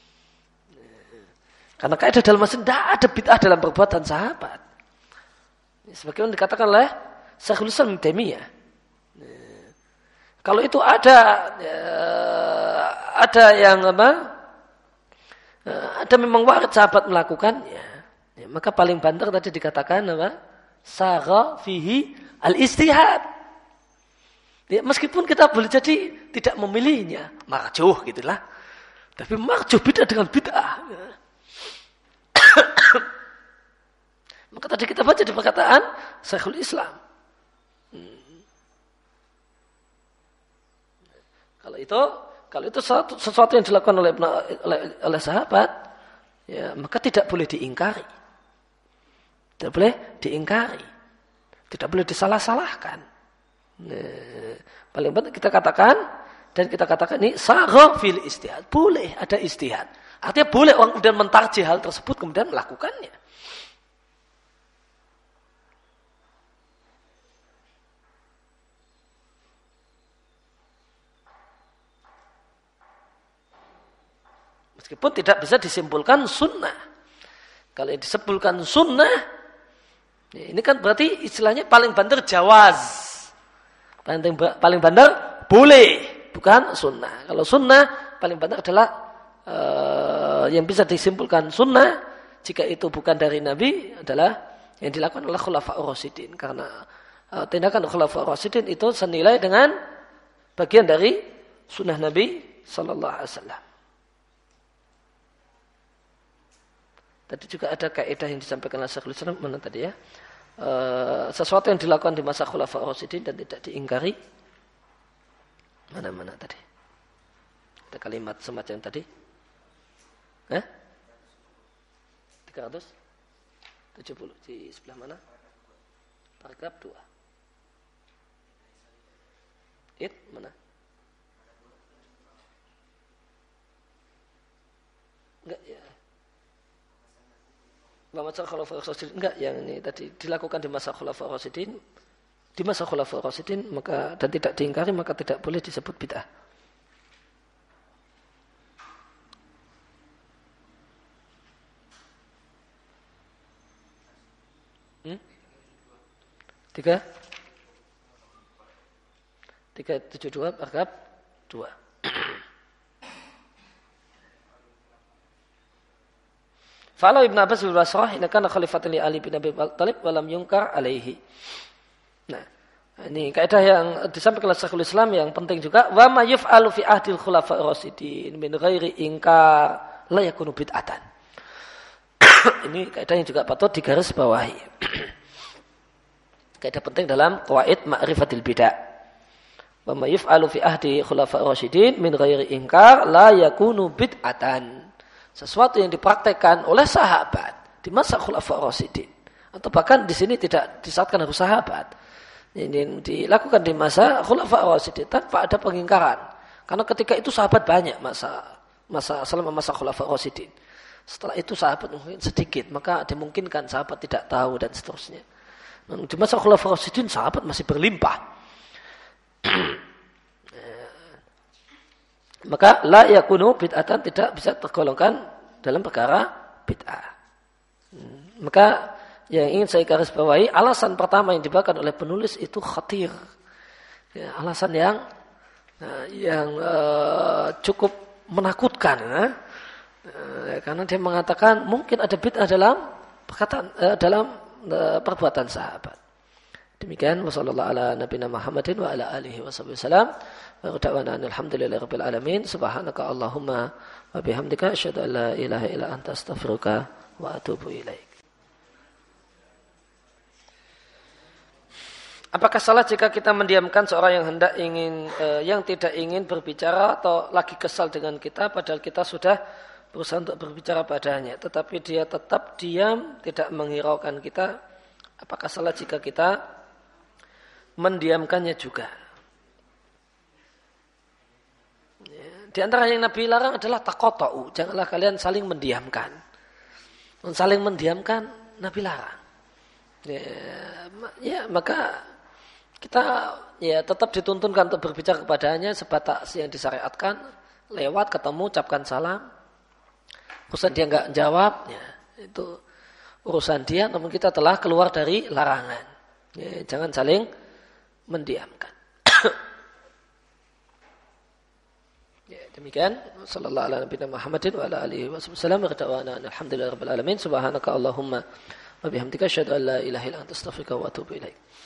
Karena kaidah dalam masalah tidak ada bid'ah dalam perbuatan sahabat. Sebagaimana dikatakan oleh Syekhul Islam Ibnu Taimiyah. Kalau itu ada yang apa? Ada memang warid sahabat melakukannya, ya, maka paling banter tadi dikatakan apa? Sagha fihi al-istihad. Ya, meskipun kita boleh jadi tidak memilihnya, marjuh gitulah. Tapi marjuh beda dengan bid'ah. Ya. Maka tadi kita baca di perkataan Syekhul Islam. Kalau itu sesuatu yang dilakukan oleh sahabat, ya, maka tidak boleh diingkari. Tidak boleh diingkari. Tidak boleh disalah-salahkan. Nah, paling penting kita katakan ini sagha fil istihad. Boleh ada istihad. Artinya boleh orang kemudian mentarjih hal tersebut kemudian melakukannya. Meskipun tidak bisa disimpulkan sunnah. Kalau disimpulkan sunnah, ini kan berarti istilahnya paling banter jawaz. Paling banter boleh, bukan sunnah. Kalau sunnah paling banter adalah yang bisa disimpulkan sunnah jika itu bukan dari Nabi adalah yang dilakukan oleh Khulafaur Rasyidin. Karena tindakan Khulafaur Rasyidin itu senilai dengan bagian dari sunnah Nabi Sallallahu Alaihi Wasallam. Tadi juga ada kaidah yang disampaikan oleh Syekhul Islam mana tadi ya? Sesuatu yang dilakukan di masa Khulafaur Rasyidin dan tidak diingkari. Mana tadi? Ada kalimat semacam tadi. 370 di sebelah mana? Paragraf 2. Mana? Enggak ya. Masa Khulafaur Rasyidin enggak, yang ini tadi dilakukan di masa Khulafaur Rasyidin, maka dan tidak diingkari maka tidak boleh disebut bid'ah. Tiga 372 paragraf 2. Fa'ala Ibnu Abbas bil Basrah inna kana khalifatan li Ali bin Abi Thalib wa lam yunkar alaihi. Nah, ini kaidah yang disampaikan oleh Syekhul Islam yang penting juga, wa ma yaf'alu fi ahdil khulafa'ir rasyidin min ghairi inkar la yakunu bid'atan. Ini kaidah yang juga patut digarisbawahi. Kaidah penting dalam qawaid ma'rifatil bid'ah. Wa ma yuf'alu fi ahdi khulafa rasyidin min ghairi inkar la yakunu bid'atan. Sesuatu yang dipraktekkan oleh sahabat di masa khulafa rasyidin atau bahkan di sini tidak disyaratkan harus sahabat. Ini dilakukan di masa khulafa rasyidin tanpa ada pengingkaran. Karena ketika itu sahabat banyak selama masa khulafa rasyidin. Setelah itu sahabat mungkin sedikit, maka dimungkinkan sahabat tidak tahu dan seterusnya. Di masa khulafa rasyidin sahabat masih berlimpah. Maka la yakunu bid'atan tidak bisa tergolongkan dalam perkara bid'ah. Maka yang ingin saya garis bawahi, alasan pertama yang dibawakan oleh penulis itu khatir. Ya, alasan yang cukup menakutkan. Karena dia mengatakan mungkin ada bid'ah dalam perbuatan sahabat. Demikian wasallallahu ala nabiyina Muhammadin wa ala alihi wasallam. Wa da'wana alhamdulillahirabbil alamin. Subhanaka Allahumma wa bihamdika asyhadu an la ilaha illa anta astaghfiruka wa atubu ilaik. Apakah salah jika kita mendiamkan seorang yang tidak ingin berbicara atau lagi kesal dengan kita padahal kita sudah berusaha untuk berbicara padanya, tetapi dia tetap diam, tidak menghiraukan kita? Apakah salah jika kita mendiamkannya juga? Di antara yang Nabi larang adalah taqata'u, janganlah kalian saling mendiamkan. Saling mendiamkan Nabi larang. Maka kita tetap dituntunkan untuk berbicara kepadanya sebatas yang disyariatkan, lewat ketemu ucapkan salam. Urusan dia enggak jawab, itu urusan dia, namun kita telah keluar dari larangan. Jangan saling mendiamkan. Demikian sallallahu ala nabiyina Muhammadin wa ala alihi wasallam wa da'wana alhamdulillahirabbil alamin. Subhanaka Allahumma wa bihamdika asyhadu an la ilaha illa anta astaghfiruka wa atubu ilaik.